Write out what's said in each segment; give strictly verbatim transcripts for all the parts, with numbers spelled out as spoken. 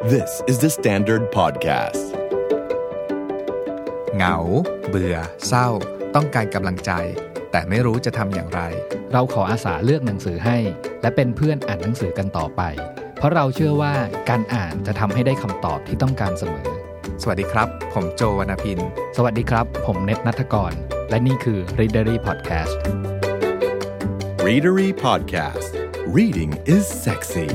This is the Standard Podcast เหงาเบื่อเศร้าต้องการกำลังใจแต่ไม่รู้จะทำอย่างไรเราขออาสาเลือกหนังสือให้และเป็นเพื่อนอ่านหนังสือกันต่อไปเพราะเราเชื่อว่าการอ่านจะทำให้ได้คำตอบที่ต้องการเสมอสวัสดีครับผมโจวรรณพินสวัสดีครับผมเนตณัฐกรและนี่คือ Readery Podcast Readery Podcast Reading is sexy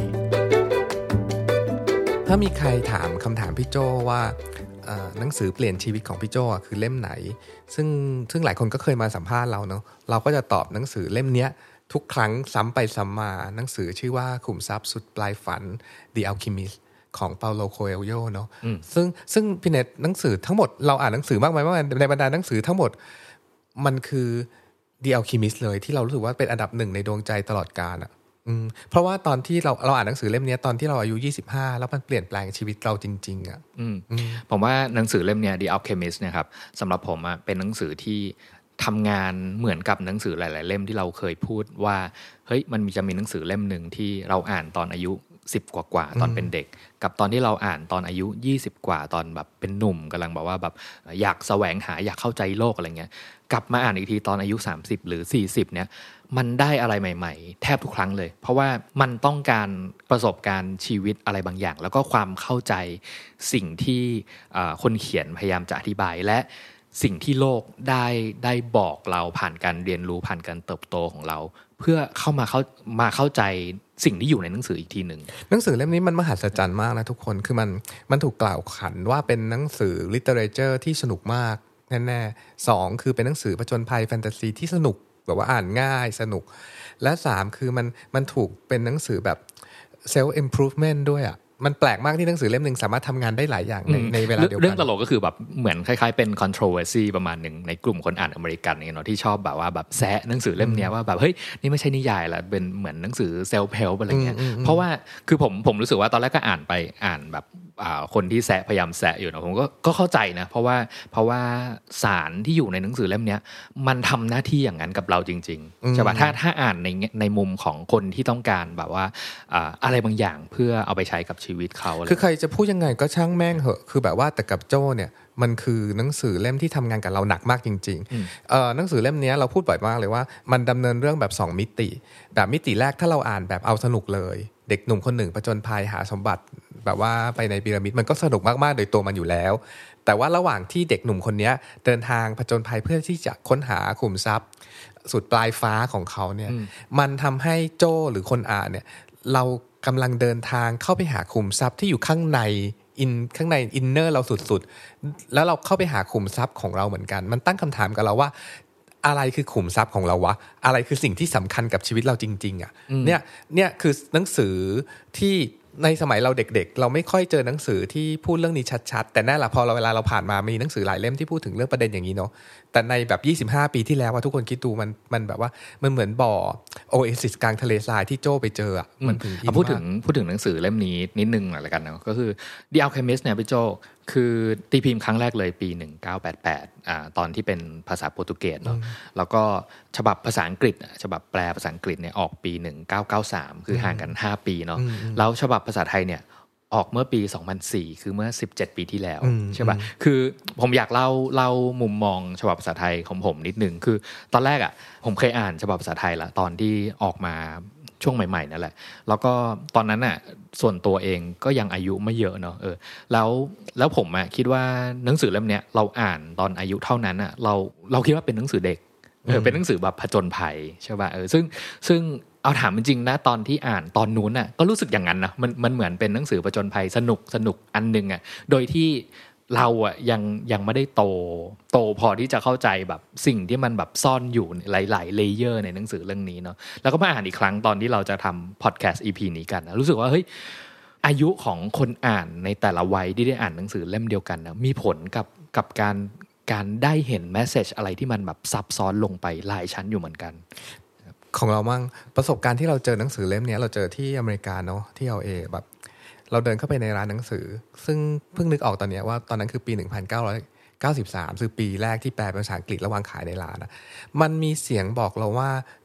ถ้ามีใครถามคำถามพี่โจว่าหนังสือเปลี่ยนชีวิตของพี่โจคือเล่มไหนซึ่งซึ่งหลายคนก็เคยมาสัมภาษณ์เราเนาะเราก็จะตอบหนังสือเล่มนี้ทุกครั้งซ้ำไปซ้ำมาหนังสือชื่อว่าขุมทรัพย์สุดปลายฝัน The Alchemist ของเปาโลโคเอลโยเนาะซึ่งซึ่งพี่เนตหนังสือทั้งหมดเราอ่านหนังสือมากมายมากในบรรดาหนังสือทั้งหมดมันคือ The Alchemist เลยที่เรารู้สึกว่าเป็นอันดับหนึ่งในดวงใจตลอดกาลอ่ะเพราะว่าตอนที่เราเราอ่านหนังสือเล่มนี้ตอนที่เราอายุยี่สิบห้าแล้วมันเปลี่ยนแปลงชีวิตเราจริงๆอ่ะผมว่าหนังสือเล่มเนี้ย The Alchemist เนี่ยครับสำหรับผมอ่ะเป็นหนังสือที่ทำงานเหมือนกับหนังสือหลายๆเล่มที่เราเคยพูดว่าเฮ้ยมันจะมีหนังสือเล่มนึงที่เราอ่านตอนอายุสิบกว่าๆตอนเป็นเด็กกับตอนที่เราอ่านตอนอายุยี่สิบกว่าตอนแบบเป็นหนุ่มกำลังแบบว่าแบบอยากแสวงหาอยากเข้าใจโลกอะไรเงี้ยกลับมาอ่านอีกทีตอนอายุสามสิบหรือสี่สิบเนี่ยมันได้อะไรใหม่ๆแทบทุกครั้งเลยเพราะว่ามันต้องการประสบการณ์ชีวิตอะไรบางอย่างแล้วก็ความเข้าใจสิ่งที่คนเขียนพยายามจะอธิบายและสิ่งที่โลกได้ได้บอกเราผ่านการเรียนรู้ผ่านการเติบโตของเราเพื่อเข้ามาเข้ามาเข้าใจสิ่งที่อยู่ในหนังสืออีกทีหนึ่งหนังสือเล่มนี้มันมหัศจรรย์มากนะทุกคนคือมันมันถูกกล่าวขานว่าเป็นหนังสือ literature ที่สนุกมากแน่ๆสองคือเป็นหนังสือผจญภัยแฟนตาซีที่สนุกแบบว่าอ่านง่ายสนุกและสามคือมันมันถูกเป็นหนังสือแบบ self improvement ด้วยอ่ะมันแปลกมากที่หนังสือเล่มนึงสามารถทำงานได้หลายอย่างในในเวลาเดียวกันเรื่องตลกก็คือแบบเหมือนคล้ายๆเป็น controversy ประมาณหนึ่งในกลุ่มคนอ่านอเมริกันเนี่ยเนาะที่ชอบแบบว่าแบบแซะหนังสือเล่มนี้ว่าแบบเฮ้ยนี่ไม่ใช่นิยายละเป็นเหมือนหนังสือ self help อะไรเงี้ยเพราะว่าคือผมผมรู้สึกว่าตอนแรกก็อ่านไปอ่านแบบคนที่แซะพยายามแซะอยู่นะผมก็ก็เข้าใจนะเพราะว่าเพราะว่าสารที่อยู่ในหนังสือเล่มนี้มันทำหน้าที่อย่างนั้นกับเราจริงๆใช่ป่ะถ้าถ้าอ่านในในมุมของคนที่ต้องการแบบว่าอะไรบางอย่างเพื่อเอาไปใช้กับชีวิตเขาคือใครจะพูดยังไงก็ช่างแม่งเหอะคือแบบว่าแต่กับโจ้เนี่ยมันคือหนังสือเล่มที่ทำงานกับเราหนักมากจริงๆเอ่อหนังสือเล่มนี้เราพูดบ่อยมากเลยว่ามันดำเนินเรื่องแบบสองมิติแบบมิติแรกถ้าเราอ่านแบบเอาสนุกเลยเด็กหนุ่มคนหนึ่งผจญภัยหาสมบัติแบบว่าไปในพีระมิดมันก็สนุกมากๆโดยตัวมันอยู่แล้วแต่ว่าระหว่างที่เด็กหนุ่มคนนี้เดินทางผจญภัยเพื่อที่จะค้นหาขุมทรัพย์สุดปลายฟ้าของเขาเนี่ยมันทำให้โจ้หรือคนอ่านเนี่ยเรากำลังเดินทางเข้าไปหาขุมทรัพย์ที่อยู่ข้างในอินข้างในอินเนอร์เราสุดๆแล้วเราเข้าไปหาขุมทรัพย์ของเราเหมือนกันมันตั้งคำถามกับเราว่าอะไรคือขุมทรัพย์ของเราวะอะไรคือสิ่งที่สำคัญกับชีวิตเราจริงๆอ่ะเนี่ยเนี่ยคือหนังสือที่ในสมัยเราเด็กๆเราไม่ค่อยเจอหนังสือที่พูดเรื่องนี้ชัดๆแต่แน่ละพอเราเวลาเราผ่านมามีหนังสือหลายเล่มที่พูดถึงเรื่องประเด็นอย่างนี้เนาะแต่ในแบบยี่สิบห้าปีที่แล้วทุกคนคิดดูมันมันแบบว่ามันเหมือนบ่อโอเอซิสกลางทะเลทรายที่โจ้ไปเจออ่ะมันถึงพูดถึงพูดถึงหนังสือเล่มนี้นิดนึงหน่อยละกันนะก็คือ The Alchemist เนี่ยพี่โจ้คือตีพิมพ์ครั้งแรกเลยปีหนึ่งพันเก้าร้อยแปดสิบแปดอ่าตอนที่เป็นภาษาโปรตุเกสเนาะแล้วก็ฉบับภาษาอังกฤษฉบับแปลภาษาอังกฤษเนี่ยออกปีหนึ่งพันเก้าร้อยเก้าสิบสามคือห่างกันห้าปีเนาะแล้วฉบับภาษาไทยเนี่ยออกเมื่อปีสองพันสี่คือเมื่อสิบเจ็ดปีที่แล้วใช่ป่ะคือผมอยากเล่าเล่ามุมมองฉบับภาษาไทยของผมนิดนึงคือตอนแรกอ่ะผมเคยอ่านฉบับภาษาไทยละตอนที่ออกมาช่วงใหม่ๆนั่นแหละแล้วก็ตอนนั้นน่ะส่วนตัวเองก็ยังอายุไม่เยอะเนาะเออแล้วแล้วผมอ่ะคิดว่าหนังสือเล่มเนี้ยเราอ่านตอนอายุเท่านั้นอ่ะเราเราคิดว่าเป็นหนังสือเด็กเออเป็นหนังสือแบบผจญภัยใช่ป่ะเออซึ่งซึ่งเอาถามจริงๆนะตอนที่อ่านตอนนู้นน่ะก็รู้สึกอย่างนั้นนะมันมันเหมือนเป็นหนังสือผจญภัยสนุกสนุกอันนึงอ่ะโดยที่เราอ่ะยังยังไม่ได้โตโตพอที่จะเข้าใจแบบสิ่งที่มันแบบซ่อนอยู่หลายๆเลเยอร์ในหนังสือเรื่องนี้เนาะแล้วก็มาอ่านอีกครั้งตอนที่เราจะทำพอดแคสต์ อี พี นี้กันนะรู้สึกว่าเฮ้ยอายุของคนอ่านในแต่ละวัยที่ได้อ่านหนังสือเล่มเดียวกันนะมีผลกับกับการการได้เห็นแมสเสจอะไรที่มันแบบซับซ้อนลงไปหลายชั้นอยู่เหมือนกันของเรามั่งประสบการณ์ที่เราเจอหนังสือเล่มนี้เราเจอที่อเมริกาเนาะที่ แอล เอ แบบเราเดินเข้าไปในร้านหนังสือซึ่งเพิ่งนึกออกตอนนี้ว่าตอนนั้นคือปีหนึ่งพันเก้าร้อยเก้าสิบสามคือปีแรกที่แปลเป็นภาษาอังกฤษแล้ววางขายในร้านนะมันมีเสียงบอกเราว่า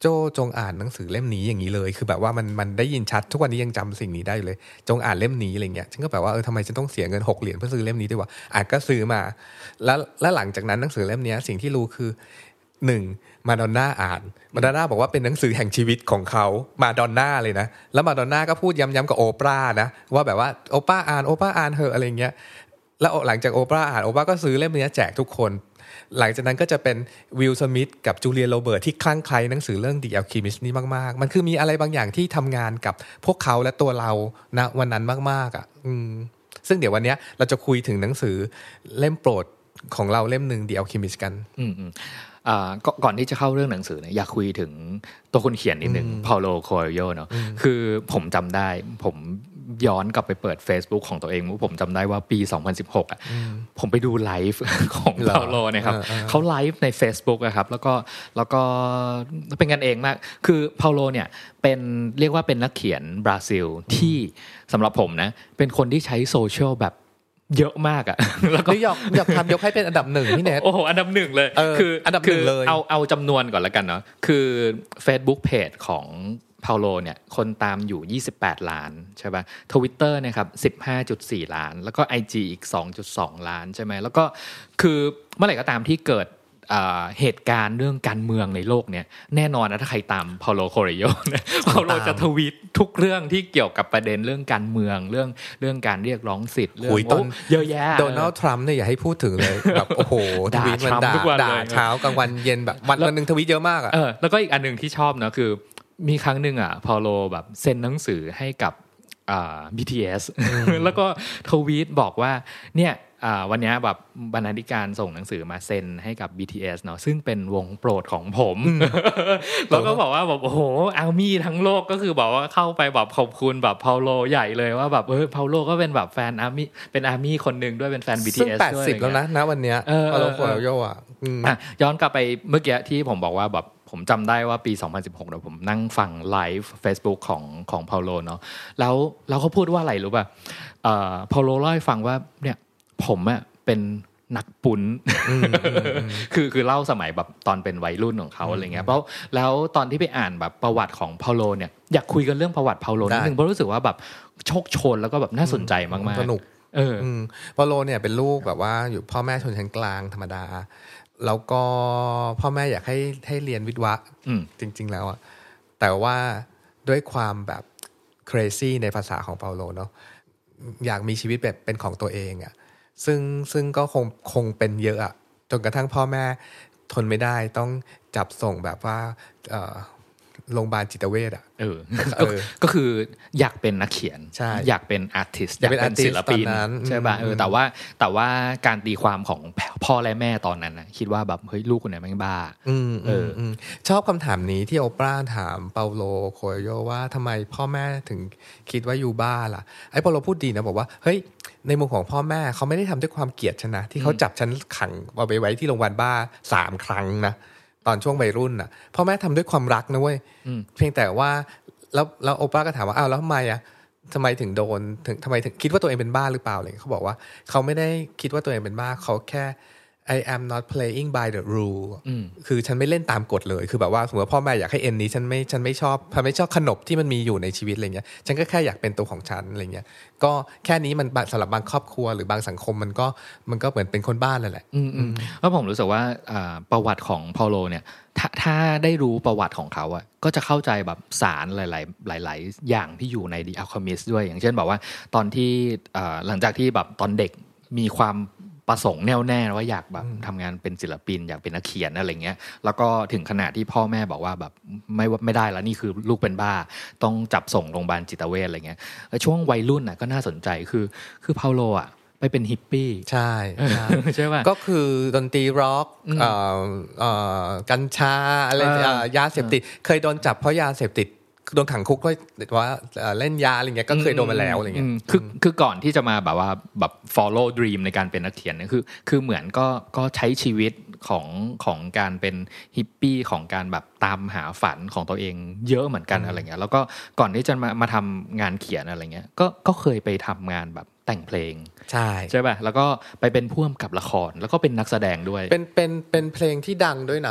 โจ้จงอ่านหนังสือเล่มนี้อย่างนี้เลยคือแบบว่ามันมันได้ยินชัดทุกวันนี้ยังจำสิ่งนี้ได้เลยจงอ่านเล่มนี้อะไรเงี้ยฉันก็แบบว่าเออทำไมฉันต้องเสียเงินหกเหรียญเพื่อซื้อเล่มนี้ด้วยวะอ่านก็ซื้อมาแล้วแล้วหลังจากนั้นหนังสือเล่มนี้สิ่งที่รู้คือหนึ่งมาดอนน่าอ่านมาดอนน่าบอกว่าเป็นหนังสือแห่งชีวิตของเขามาดอนน่าเลยนะแล้วมาดอนน่าก็พูดย้ำๆกับโอปรานะว่าแบบว่าโอปราอ่านโอปราอ่านเถอะอะไรเงี้ยแล้วหลังจากโอปราอ่านโอปราก็ซื้อเล่มนี้แจกทุกคนหลังจากนั้นก็จะเป็นวิลสมิธกับจูเลียโรเบิร์ตที่คลั่งไคล้หนังสือเรื่อง The Alchemist นี่มากๆมันคือมีอะไรบางอย่างที่ทำงานกับพวกเขาและตัวเราณวันนั้นมากๆอ่ะซึ่งเดี๋ยววันนี้เราจะคุยถึงหนังสือเล่มโปรดของเราเล่มหนึ่ง The Alchemist กันอืมอ่าก่อนที่จะเข้าเรื่องหนังสือเนี่ยอยากคุยถึงตัวคนเขียนนิดนึงเปาโลโคเอลโยเนาะคือผมจำได้ผมย้อนกลับไปเปิด Facebook ของตัวเองผมจำได้ว่าปีสองพันสิบหกอ่ะผมไปดูไลฟ์ของเปาโลนะครับเขาไลฟ์ใน Facebook อะครับแล้วก็แล้วก็เป็นกันเองมากคือเปาโลเนี่ยเป็นเรียกว่าเป็นนักเขียนบราซิลที่สำหรับผมนะเป็นคนที่ใช้โซเชียลแบบเยอะมากอ่ะแล้วก็อยากอยากทำยกให้เป็นอันดับหนึ่งพี่เนทโอ้โหอันดับหนึ่งเลยคืออันดับหนึ่งเลยเอาเอาจำนวนก่อนแล้วกันเนาะคือ Facebook Page ของเปาโลเนี่ยคนตามอยู่ยี่สิบแปดล้านใช่ป่ะ Twitter เนี่ยครับ สิบห้าจุดสี่ ล้านแล้วก็ ไอ จี อีก สองจุดสอง ล้านใช่ไหมแล้วก็คือเมื่อไหร่ก็ตามที่เกิดเหตุการณ์เรื่องการเมืองในโลกเนี่ยแน่นอนนะถ้าใครตามเปาโลโคเอลโยเนี่ยเปาโลจะทวีตทุกเรื่องที่เกี่ยวกับประเด็นเรื่องการเมืองเรื่องเรื่องการเรียกร้องสิทธิ์เรื่องโอ้เยอะแยะโดนัลด์ทรัมป์เนี่ยอย่าให้พูดถึงเลยแบบโอ้โหทวีตมันด่าด่าเช้ากลางวันเย็นแบบวันวันนึงทวีตเยอะมากอ่ะเออแล้วก็อีกอันนึงที่ชอบนะคือมีครั้งนึงอ่ะเปาโลแบบเซ็นหนังสือให้กับอ่า บี ที เอส แล้วก็ทวีตบอกว่าเนี่ยวันนี้แบบบรรณาธิการส่งหนังสือมาเซ็นให้กับ บี ที เอส เนาะซึ่งเป็นวงโปรดของผมแล้วก็บอกว่าแบบโอ้โหอาร์มี่ทั้งโลกก็คือบอกว่าเข้าไปแบบขอบคุณแบบเปาโลใหญ่เลยว่าแบบเออเปาโลก็เป็นแบบแฟนอาร์มี่เป็นอาร์มี่คนนึงด้วยเป็นแฟน บี ที เอส ด้วยซึ่งแปดสิบแล้วนะณวันเนี้ยเปาโลโคเอลโยอ่ะย้อนกลับไปเมื่อกี้ที่ผมบอกว่าแบบผมจำได้ว่าปีสองพันสิบหกเนี่ยผมนั่งฟังไลฟ์ Facebook ของของเปาโลเนาะแล้วแล้วเขาพูดว่าอะไรรู้ป่ะเอ่อเปาโลเล่าให้ฟังว่าเนี่ยผมอะเป็นนักปุ้นคือคือเล่าสมัยแบบตอนเป็นวัยรุ่นของเขาอะไรเงี้ยเพราะแล้วตอนที่ไปอ่านแบบประวัติของเปาโลเนี่ยอยากคุยกันเรื่องประวัติเปาโลนิดนึงเพราะรู้สึกว่าแบบโชคโชนแล้วก็แบบน่าสนใจมากๆสนุกเออเปาโลเนี่ยเป็นลูกแบบว่าอยู่พ่อแม่ชนชั้นกลางธรรมดาแล้วก็พ่อแม่อยากให้ให้เรียนวิทย์วะจริงๆแล้วอ่ะแต่ว่าด้วยความแบบ crazy ในภาษาของเปาโลเนาะอยากมีชีวิตแบบเป็นของตัวเองอ่ะซึ่งซึ่งก็คงคงเป็นเยอะอ่ะจนกระทั่งพ่อแม่ทนไม่ได้ต้องจับส่งแบบว่าเอ่อโรงพยาบาลจิตเวชอ่ะเออก็คืออยากเป็นนักเขียนอยากเป็นอาร์ติสต์อยากเป็นศิลปินใช่ป่ะเออแต่ว่าแต่ว่าการตีความของพ่อและแม่ตอนนั้นนะคิดว่าแบบเฮ้ยลูกคนไหนแม่งบ้าเออชอบคำถามนี้ที่โอปราถามเปาโลโคเอลโยว่าทำไมพ่อแม่ถึงคิดว่าอยู่บ้าล่ะไอ้เปาโลพูดดีนะบอกว่าเฮ้ยในมุมของพ่อแม่เขาไม่ได้ทำด้วยความเกลียดฉันนะที่เขาจับฉันขังเอาไปไว้ที่โรงพยาบาลบ้าสามครั้งนะตอนช่วงวัยรุ่นน่ะพ่อแม่ทำด้วยความรักนะเว้ยเพียงแต่ว่าแล้วแล้วโอป้าก็ถามว่าอ้าวแล้วทำไมอ่ะทำไมถึงโดนถึงทำไมถึงคิดว่าตัวเองเป็นบ้าหรือเปล่าเลยเขาบอกว่าเขาไม่ได้คิดว่าตัวเองเป็นบ้าเขาแค่ I am not playing by the rule คือฉันไม่เล่นตามกฎเลยคือแบบว่าสมมติว่าพ่อแม่อยากให้เอ็นนี้ฉันไม่ฉันไม่ชอบฉันไม่ชอบขนบที่มันมีอยู่ในชีวิตอะไรเงี้ยฉันก็แค่อยากเป็นตัวของฉันอะไรเงี้ยก็แค่นี้มันสำหรับบางครอบครัวหรือบางสังคมมันก็มันก็เหมือนเป็นคนบ้านนั่นแหละแล้วผมรู้สึกว่าประวัติของเปาโลเนี่ยถ้าถ้าได้รู้ประวัติของเขาอะก็จะเข้าใจแบบสารหลายๆหลายๆอย่างที่อยู่ใน The Alchemist ด้วยอย่างเช่นบอกว่าตอนที่หลังจากที่แบบตอนเด็กมีความประสงค์แน่วแน่ว่าอยากแบบทำงานเป็นศิลปินอยากเป็นนักเขียนอะไรเงี้ยแล้วก็ถึงขนาดที่พ่อแม่บอกว่าแบบไม่ไม่ได้แล้วนี่คือลูกเป็นบ้าต้องจับส่งโรงพยาบาลจิตเวชอะไรเงี้ยช่วงวัยรุ่นน่ะก็น่าสนใจคือคือเปาโลอ่ะไปเป็นฮิปปี้ใช่ใช่ป่ะก็คือดนตรีร็อกเอ่อเอ่อกัญชาอะไรยาเสพติดเคยโดนจับเพราะยาเสพติดโดนขังคุกก็ว่าเล่นยาอะไรเงี้ยก็เคยโดนมาแล้วอะไรเงี้ยคือคือก่อนที่จะมาแบบว่าแบบ follow dream ในการเป็นนักเขียนเนี่ยคือคือเหมือนก็ก็ใช้ชีวิตของของการเป็นฮิปปี้ของการแบบตามหาฝันของตัวเองเยอะเหมือนกันอะไรเงี้ยแล้วก็ก่อนที่จะมามาทำงานเขียนอะไรเงี้ยก็ก็เคยไปทำงานแบบแต่งเพลงใช่ใช่ป่ะแล้วก็ไปเป็นผู้กำกับละครแล้วก็เป็นนักแสดงด้วยเป็นเป็นเป็นเพลงที่ดังด้วยนะ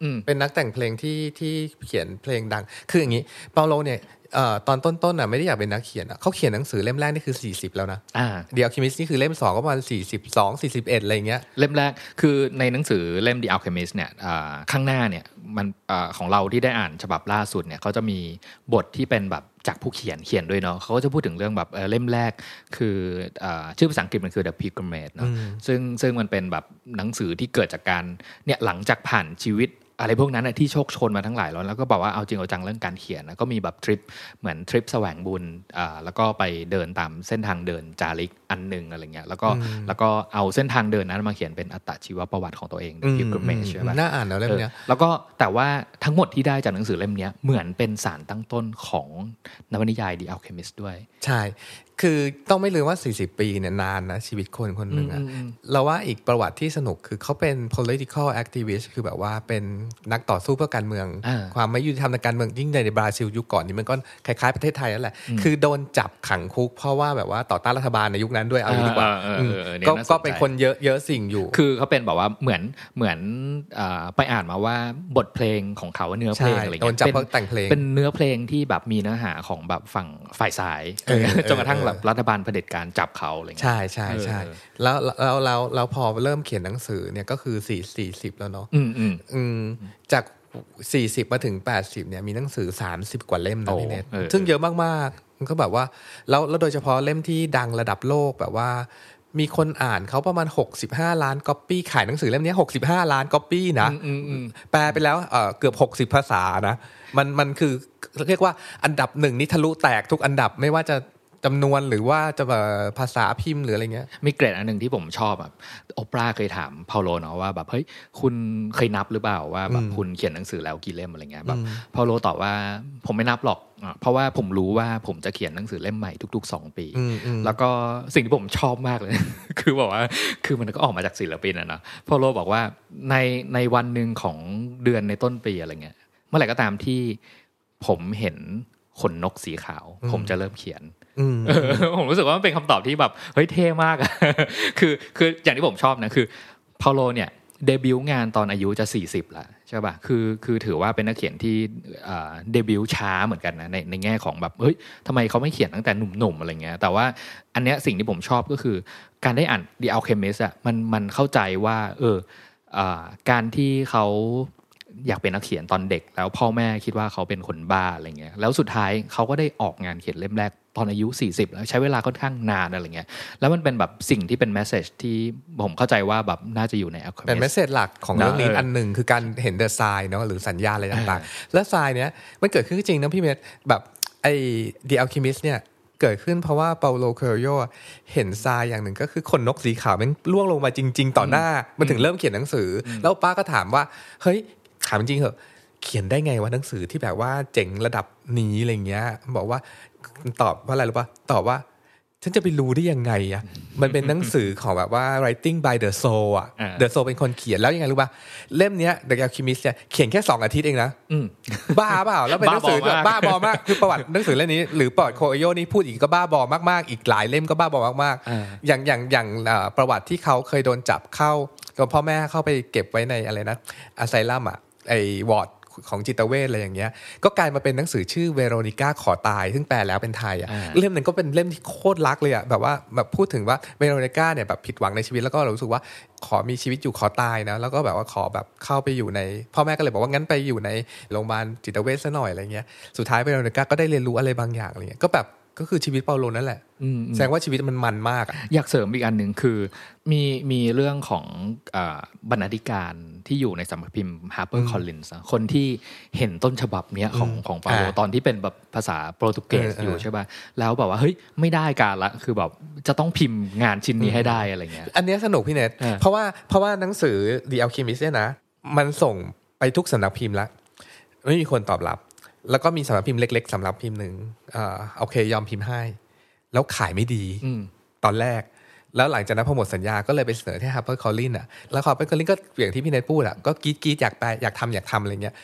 เป็นนักแต่งเพลงที่ที่เขียนเพลงดังคืออย่างนี้เปาโลเนี่ยเอ่อตอนต้นๆน่ะไม่ได้อยากเป็นนักเขียนอ่ะเขาเขียนหนังสือเล่มแรกนี่คือสี่สิบแล้วนะอ่า The Alchemist นี่คือเล่มสองก็ประมาณสี่สิบสอง สี่สิบเอ็ดอะไรเงี้ยเล่มแรกคือในหนังสือเล่ม The Alchemist เนี่ยอ่าข้างหน้าเนี่ยมันอ่าของเราที่ได้อ่านฉบับล่าสุดเนี่ยเขาจะมีบทที่เป็นแบบจากผู้เขียนเขียนด้วยเนาะเขาก็จะพูดถึงเรื่องแบบเออเล่มแรกคืออ่าชื่อภาษาอังกฤษมันคือ The Pilgrimage เนาะซึ่งซึ่งมันเป็นแบบหนังสือที่เกิดจากการเนี่ยหลังจากผ่านชีวิตอะไรพวกนั้นที่โชคชนมาทั้งหลายแล้วแล้วก็บอกว่าเอาจริงเอาจังเรื่องการเขียนนะก็มีแบบทริปเหมือนทริปแสวงบุญอ่าแล้วก็ไปเดินตามเส้นทางเดินจาริกอันนึงอะไรเงี้ยแล้วก็แล้วก็เอาเส้นทางเดินนั้นมาเขียนเป็นอัตชีวประวัติของตัวเอง Pilgrimage ใช่ป่ะน่าอ่านแล้วเล่มเนี้ยแล้วก็แต่ว่าทั้งหมดที่ได้จากหนังสือเล่มนี้เหมือนเป็นสารตั้งต้นของนวนิยาย The Alchemist ด้วยใช่คือต้องไม่ลืมว่าสี่สิบปีเนี่ยนานนะชีวิตคนคนหนึ่งอะเราว่าอีกประวัติที่สนุกคือเขาเป็น political activist คือแบบว่าเป็นนักต่อสู้เพื่อการเมืองความไม่ยุติธรรมในการเมืองยิ่งในบราซิลยุคก่อนนี้มันก็คล้ายๆประเทศไทยนั่นแหละคือโดนจับขังคุกเพราะว่าแบบว่าต่อต้านรัฐบาลในยุคนั้นด้วยเอาอย่างนี้ดีกว่าก็เป็นคนเยอะเยอะสิ่งอยู่คือเขาเป็นแบบว่าเหมือนเหมือนไปอ่านมาว่าบทเพลงของเขาเนื้อเพลงอะไรเงี้ยโดนจับเพราะแต่งเพลงเป็นเนื้อเพลงที่แบบมีเนื้อหาของแบบฝั่งฝ่ายซ้ายจนกระทั่งแบบรัฐบาลเผด็จการจับเขาอะไรเงี้ยใช่ใช่ใช่แล้วแล้วเราเราพอเริ่มเขียนหนังสือเนี่ยก็คือสี่สี่สิบแล้วเนาะอืมอืมอืมจากสี่สิบมาถึงแปดสิบเนี่ยมีหนังสือสามสิบกว่าเล่มนะพี่เนทซึ่งเยอะมากๆมันก็แบบว่าแล้วแล้วโดยเฉพาะเล่มที่ดังระดับโลกแบบว่ามีคนอ่านเขาประมาณหกสิบห้าล้านก๊อปปี้ขายหนังสือเล่มนี้หกสิบห้าล้านก๊อปปี้นะแปลไปแล้วเอ่อเกือบหกสิบภาษานะมันมันคือเรียกว่าอันดับหนึ่งนี่ทะลุแตกทุกอันดับไม่ว่าจะจำนวนหรือว่าจะภาษาพิมพ์หรืออะไรเงี้ยมีเกรดอันหนึ่งที่ผมชอบแบบโอปราเคยถามเปาโลเนาะว่าแบบเฮ้ยคุณเคยนับหรือเปล่าว่าแบบคุณเขียนหนังสือแล้วกี่เล่มอะไรเงี้ยแบบเปาโลตอบว่าผมไม่นับหรอกเพราะว่าผมรู้ว่าผมจะเขียนหนังสือเล่มใหม่ทุกๆสองปีแล้วก็สิ่งที่ผมชอบมากเลย คือบอกว่าคือมันก็ออกมาจากศิลปินอะเนาะเปาโลบอกว่าในในวันนึงของเดือนในต้นปีอะไรเงี้ยเมื่อไหร่ก็ตามที่ผมเห็นขนนกสีขาวผมจะเริ่มเขียนผมรู้สึกว่ามันเป็นคำตอบที่แบบเฮ้ยเท่มากอะ คือคืออย่างที่ผมชอบนะคือเปาโลเนี่ยเดบิวต์งานตอนอายุจะสี่สิบแล้วใช่ป่ะคือคือถือว่าเป็นนักเขียนที่เดบิวต์ช้าเหมือนกันนะในในแง่ของแบบเฮ้ยทำไมเขาไม่เขียนตั้งแต่หนุ่มๆอะไรเงี้ยแต่ว่าอันเนี้ยสิ่งที่ผมชอบก็คือการได้อ่าน The Alchemist อะมันมันเข้าใจว่าเออการที่เขาอยากเป็นนักเขียนตอนเด็กแล้วพ่อแม่คิดว่าเขาเป็นคนบ้าอะไรเงี้ยแล้วสุดท้ายเขาก็ได้ออกงานเขียนเล่มแรกตอนอายุสี่สิบแล้วใช้เวลาค่อนข้างนานอะไรเงี้ยแล้วมันเป็นแบบสิ่งที่เป็นเมสเสจที่ผมเข้าใจว่าแบบน่าจะอยู่ใน Alchemist เป็นเมสเสจหลักของเรื่องนี้อันหนึ่งคือการเห็นเดอะไซน์เนาะหรือสัญญาณอะไรต่างๆและไซน์เนี้ยมันเกิดขึ้นจริงนะพี่เมธแบบไอ้ The Alchemist เนี่ยเกิดขึ้นเพราะว่าเปาโลโคโยเห็นทรายอย่างหนึ่งก็คือขนนกสีขาวมันล่วงลงมาจริงๆต่อหน้ามันถึงเริ่มเขียนหนังสือแล้วป้าก็ถามว่าเฮ้ยถามจริงเหรอเขียนได้ไงวะหนังสือที่แบบว่าเจ๋งระดับนี้อะไรเงี้ยบอกว่าตอบว่าอะไรรู้ป่ะตอบว่าฉันจะไปรู้ได้ยังไงอ่ะมันเป็นหนังสือของแบบว่า writing by the soul อ่ะ the soul เป็นคนเขียนแล้วยังไงรู้ป่ะเล่มเนี้ย The Alchemist เนี่ยเขียนแค่สองอาทิตย์เองนะบ้าเปล่าแล้วเป็นหนังสือแบบบ้าบอมากคือประวัติหนังสือเล่มนี้หรือประวัติโคโอโยนี่พูดอีกก็บ้าบอมากๆอีกหลายเล่มก็บ้าบอมากๆอย่างอย่างอย่างประวัติที่เขาเคยโดนจับเข้ากับพ่อแม่เข้าไปเก็บไว้ในอะไรนะอะไซลัมอ่ะไอ้วอร์ดของจิตเวชอะไรอย่างเงี้ยก็กลายมาเป็นหนังสือชื่อเวโรนิก้าขอตายซึ่งแปลแล้วเป็นไทยอ่ะเล่มนึงก็เป็นเล่มที่โคตรรักเลยอ่ะแบบว่าแบบพูดถึงว่าเวโรนิก้าเนี่ยแบบผิดหวังในชีวิตแล้วก็รู้สึกว่าขอมีชีวิตอยู่ขอตายนะแล้วก็แบบว่าขอแบบเข้าไปอยู่ในพ่อแม่ก็เลยบอกว่างั้นไปอยู่ในโรงพยาบาลจิตเวชซะหน่อยอะไรเงี้ยสุดท้ายเวโรนิก้าก็ได้เรียนรู้อะไรบางอย่างอะไรเงี้ยก็แบบก็คือชีวิตเปาโลนั่นแหละแสดงว่าชีวิตมันมันมากอ่ะอยากเสริมอีกอันหนึ่งคือมีมีเรื่องของบรรณาธิการที่อยู่ในสำนักพิมพ์ HarperCollins คนที่เห็นต้นฉบับเนี้ยของของเปาโลตอนที่เป็นแบบภาษาโปรตุเกสอยู่ใช่ป่ะแล้วแบบว่าเฮ้ยไม่ได้การละคือแบบจะต้องพิมพ์งานชิ้นนี้ให้ได้อะไรเงี้ยอันนี้สนุกพี่เนทเพราะว่าเพราะว่าหนังสือ The Alchemist เนี่ยนะมันส่งไปทุกสำนักพิมพ์แล้วไม่มีคนตอบรับแล้วก็มีสำนักพิมพ์เล็กๆสำนักพิมพ์หนึ่งอ่าโอเคยอมพิมพ์ให้แล้วขายไม่ดีตอนแรกแล้วหลังจากนั้นพอหมดสัญญาก็เลยไปเสนอที่ HarperCollins อ่ะแล้ว HarperCollins ก็อย่างที่พี่เนทพูดอ่ะก็กรี๊ดๆอยากไปอยากทำอยากทำอะไรเงี้ย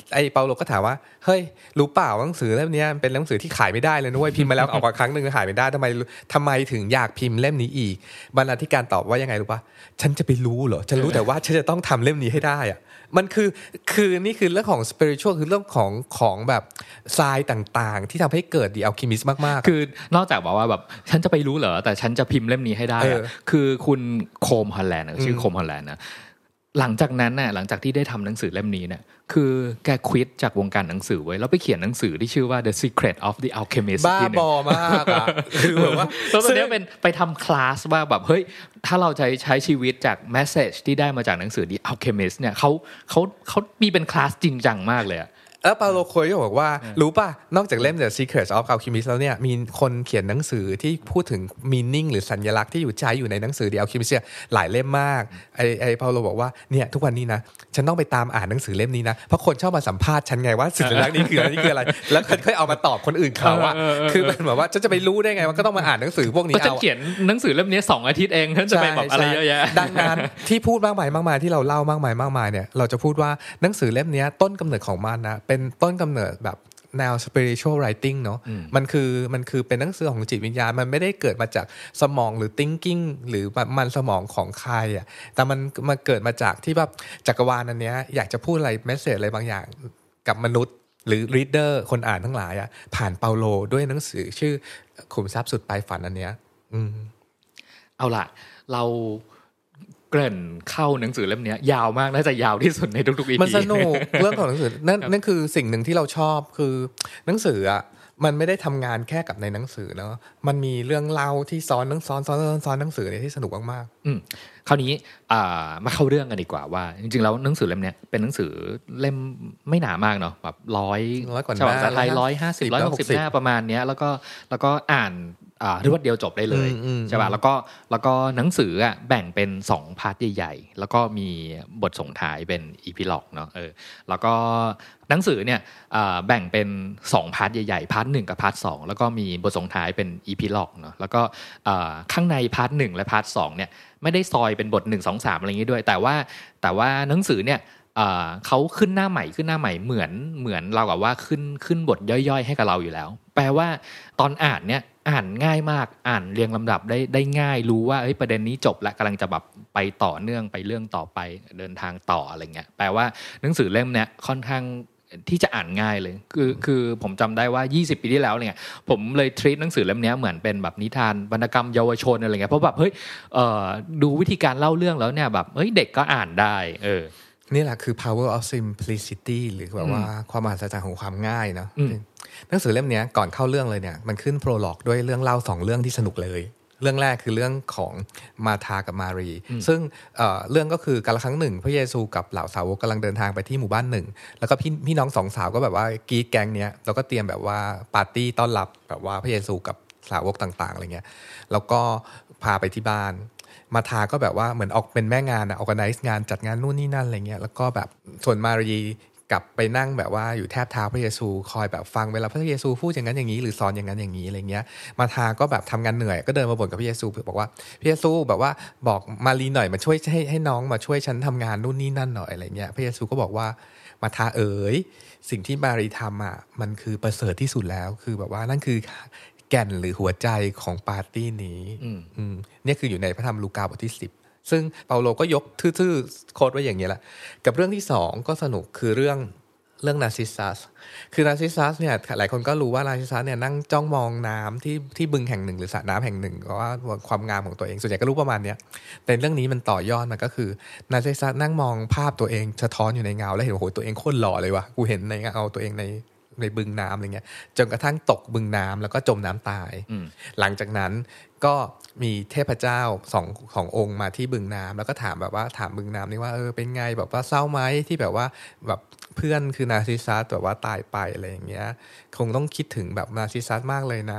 ไอ้เปาโลก็ถามว่าเฮ้ยรู้เปล่าหนังสือเล่มนี้เป็นหนังสือที่ขายไม่ได้เลยนะเว้ยพิมพ์มาแล้วออกมาครั้งนึงขายไม่ได้ทำไมทำไมถึงอยากพิมพ์เล่มนี้อีกบรรณาธิการตอบว่ายังไงรู้ป่ะฉันจะไปรู้เหรอฉันรู้แต่ว่าฉันจะต้องทำเล่มนี้ให้ได้อะมันคือคือนี่คือเรื่องของ spiritual คือเรื่องของของแบบทรายต่างๆที่ทำให้เกิด The Alchemist มากๆคือนอกจากบอกว่าแบบฉันจะไปรู้เหรอแต่ฉันจะพิมพ์เล่มนี้ให้ได้คือคุณโคมฮอลแลนด์ชื่อโคมฮอลแลนด์นะหลังจากนั้นน่ะหลังจากที่ได้ทำหนังสือเล่มนี้เนี่ยคือแกควิตจากวงการหนังสือไว้แล้วไปเขียนหนังสือที่ชื่อว่า The Secret of the Alchemist บ้าบอมากอ่ะคือแบบว่าตอนนี้เป็นไปทำคลาสว่าแบบเฮ้ยถ้าเราใช้ใช้ชีวิตจากแมสเสจที่ได้มาจากหนังสือ The Alchemist เนี่ยเขาเขาเขามีเป็นคลาสจริงจังมากเลยแล้วเปาโลโคยโยบอกว่ารู้ป่ะนอกจากเล่ม The Secret of Alchemist แล้วเนี่ยมีคนเขียนหนังสือที่พูดถึง meaning หรือสัญลักษณ์ที่อยู่ใจอยู่ในหนังสือ The Alchemist หลายเล่มมากไอ้ไอ้เปาโลบอกว่าเนี่ยทุกวันนี้นะฉันต้องไปตามอ่านหนังสือเล่มนี้นะเพราะคนชอบมาสัมภาษณ์ฉันไงว่าสัญลักษณ์นี้คืออะไรนี่คืออะไรแล้วค่อยเอามาตอบคนอื่นเขาว่าคือเป็นแบบว่าฉันจะไปรู้ได้ไงมันก็ต้องมาอ่านหนังสือพวกนี้เอาก็จะเขียนหนังสือเล่มนี้สองอาทิตย์เองฉันจะไปแบบอะไรเยอะแยะดังนั้นที่พูดมากมายมากมายที่เราเล่ามากมายมากมายเนี่ยเราจะพูดว่าหนังสือเล่มนี้ต้นกำเนิดของมันนะเป็นต้นกำเนิดแบบแนว spiritual writing เนาะมันคือมันคือเป็นหนังสือของจิตวิญญาณมันไม่ได้เกิดมาจากสมองหรือ thinking หรือมันสมองของใครอ่ะแต่มันมาเกิดมาจากที่แบบจักรวาลอันเนี้ยอยากจะพูดอะไรเมสเสจอะไรบางอย่างกับมนุษย์หรือ reader คนอ่านทั้งหลายอ่ะผ่านเปาโลด้วยหนังสือชื่อขุมทรัพย์สุดปลายฝันอันเนี้ยอืมเอาล่ะเราเกริ่นเข้าหนังสือเล่มนี้ยาวมากน่าจะยาวที่สุดในทุกๆ อี พีมันสนุกเรื่องของหนังสือนั่นนั่นคือสิ่งหนึ่งที่เราชอบคือหนังสืออ่ะมันไม่ได้ทำงานแค่กับในหนังสือเนาะมันมีเรื่องเล่าที่ซ้อนหนังซ้อนซ้อนซ้อนหนังสือเนี่ยที่สนุกมากๆอืมคราวนี้อ่ามาเข้าเรื่องกันดีกว่าว่าจริงๆแล้วหนังสือเล่มนี้เป็นหนังสือเล่มไม่หนามากเนาะแบบร้อยร้อยกว่าหน้าฉบับภาษาไทยร้อยห้าสิบร้อยหกสิบหน้าประมาณเนี้ยแล้วก็แล้วก็อ่านอ่ารวดเดียวจบได้เลยใช่ป่ะแล้วก็แล้วก็หนังสืออ่ะแบ่งเป็นสองพาร์ทใหญ่ๆแล้วก็มีบทส่งท้ายเป็นอีพิล็อกเนาะเออแล้วก็หนังสือเนี่ยแบ่งเป็นสองพาร์ทใหญ่ๆพาร์ทหนึ่งกับพาร์ทสองแล้วก็มีบทส่งท้ายเป็นอีพิล็อกเนาะแล้วก็ข้างในพาร์ทหนึ่งและพาร์ทสองเนี่ยไม่ได้ซอยเป็นบทหนึ่ง สอง สามอะไรอย่างงี้ด้วยแต่ว่าแต่ว่าหนังสือเนี่ยเขาขึ้นหน้าใหม่ขึ้นหน้าใหม่เหมือนเหมือนเรากับว่าขึ้นขึ้นบทย่อยๆให้กับเราอยู่แล้วแปลว่าตอนอ่านเนี่ยอ่านง่ายมากอ่านเรียงลำดับได้ได้ง่ายรู้ว่าเอ้ยประเด็นนี้จบแล้วกำลังจะแบบไปต่อเนื่องไปเรื่องต่อไปเดินทางต่ออะไรเงี้ยแปลว่าหนังสือเล่มเนี้ยค่อนข้างที่จะอ่านง่ายเลยคือคือผมจำได้ว่ายี่สิบปีที่แล้วเนี่ยผมเลยทรีตหนังสือเล่มนี้เหมือนเป็นแบบนิทานวรรณกรรมเยาวชนอะไรเงี้ยเพราะแบบเฮ้ยเอ่อดูวิธีการเล่าเรื่องแล้วเนี่ยแบบเฮ้ยเด็กก็อ่านได้เออนี่แหละคือ power of simplicity หรือแบบว่าความมหัศจรรย์ของความง่ายเนาะหนังสือเล่มนี้ก่อนเข้าเรื่องเลยเนี่ยมันขึ้นโปรล็อกด้วยเรื่องเล่าสองเรื่องที่สนุกเลยเรื่องแรกคือเรื่องของมาธากับมารีซึ่ง เอ่อ เรื่องก็คือกาลครั้งหนึ่งพระเยซูกับเหล่าสาวกกำลังเดินทางไปที่หมู่บ้านหนึ่งแล้วก็พี่พี่น้องสองสาวก็แบบว่ากรี๊ดแก๊งเนี้ยแล้วก็เตรียมแบบว่าปาร์ตี้ต้อนรับแบบว่าพระเยซูกับสาวกต่างๆอะไรเงี้ยแล้วก็พาไปที่บ้านมาธาก็แบบว่าเหมือนออกเป็นแม่งานอะออร์แกไนซ์งานจัดงานนู่นนี่นั่นอะไรเงี้ยแล้วก็แบบส่วนมารีกลับไปนั่งแบบว่าอยู่แทบเท้าพระเยซูคอยแบบฟังเวลาพระเยซูพูดอย่างนั้นอย่างนี้หรือสอนอย่างนั้นอย่างนี้อะไรเงี้ยมาธาก็แบบทำงานเหนื่อยก็เดินมาบ่นกับพระเยซูบอกว่าพระเยซูแบบว่าบอกมารีหน่อยมาช่วยให้ให้น้องมาช่วยฉันทำงานนู่นนี่นั่นหน่อยอะไรเงี้ยพระเยซูก็บอกว่ามาธาเอ๋ยสิ่งที่มารีทำอ่ะมันคือประเสริฐที่สุดแล้วคือแบบว่านั่นคือแก่นหรือหัวใจของปาร์ตี้นี้เนี่ยคืออยู่ในพระธรรมลูกาบทที่สิบซึ่งเปาโลก็ยกทื่อๆโค้ดไว้อย่างนี้แหละกับเรื่องที่สองก็สนุกคือเรื่องเรื่องนาร์ซิสซัสคือนาร์ซิสซัสเนี่ยหลายคนก็รู้ว่านาร์ซิสซัสเนี่ยนั่งจ้องมองน้ำที่ที่บึงแห่งหนึ่งหรือสระน้ำแห่งหนึ่งเพราะว่าความงามของตัวเองส่วนใหญ่ก็รู้ประมาณนี้แต่เรื่องนี้มันต่อยอดมันก็คือนาร์ซิสซัสนั่งมองภาพตัวเองสะท้อนอยู่ในเงาแล้วเห็นโอ้โหตัวเองโคตรหล่อเลยว่ะกูเห็นในเงาตัวเองในในบึงน้ำอะไรเงี้ยจนกระทั่งตกบึงน้ำแล้วก็จมน้ำตายหลังจากนั้นก็มีเทพเจ้าสองสององค์มาที่บึงน้ำแล้วก็ถามแบบว่าถามบึงน้ำนี่ว่าเออเป็นไงแบบว่าเศร้าไหมที่แบบว่าแบบเพื่อนคือนาร์ซิสซัสแบบว่าตายไปอะไรอย่างเงี้ยคงต้องคิดถึงแบบนาร์ซิสซัสมากเลยนะ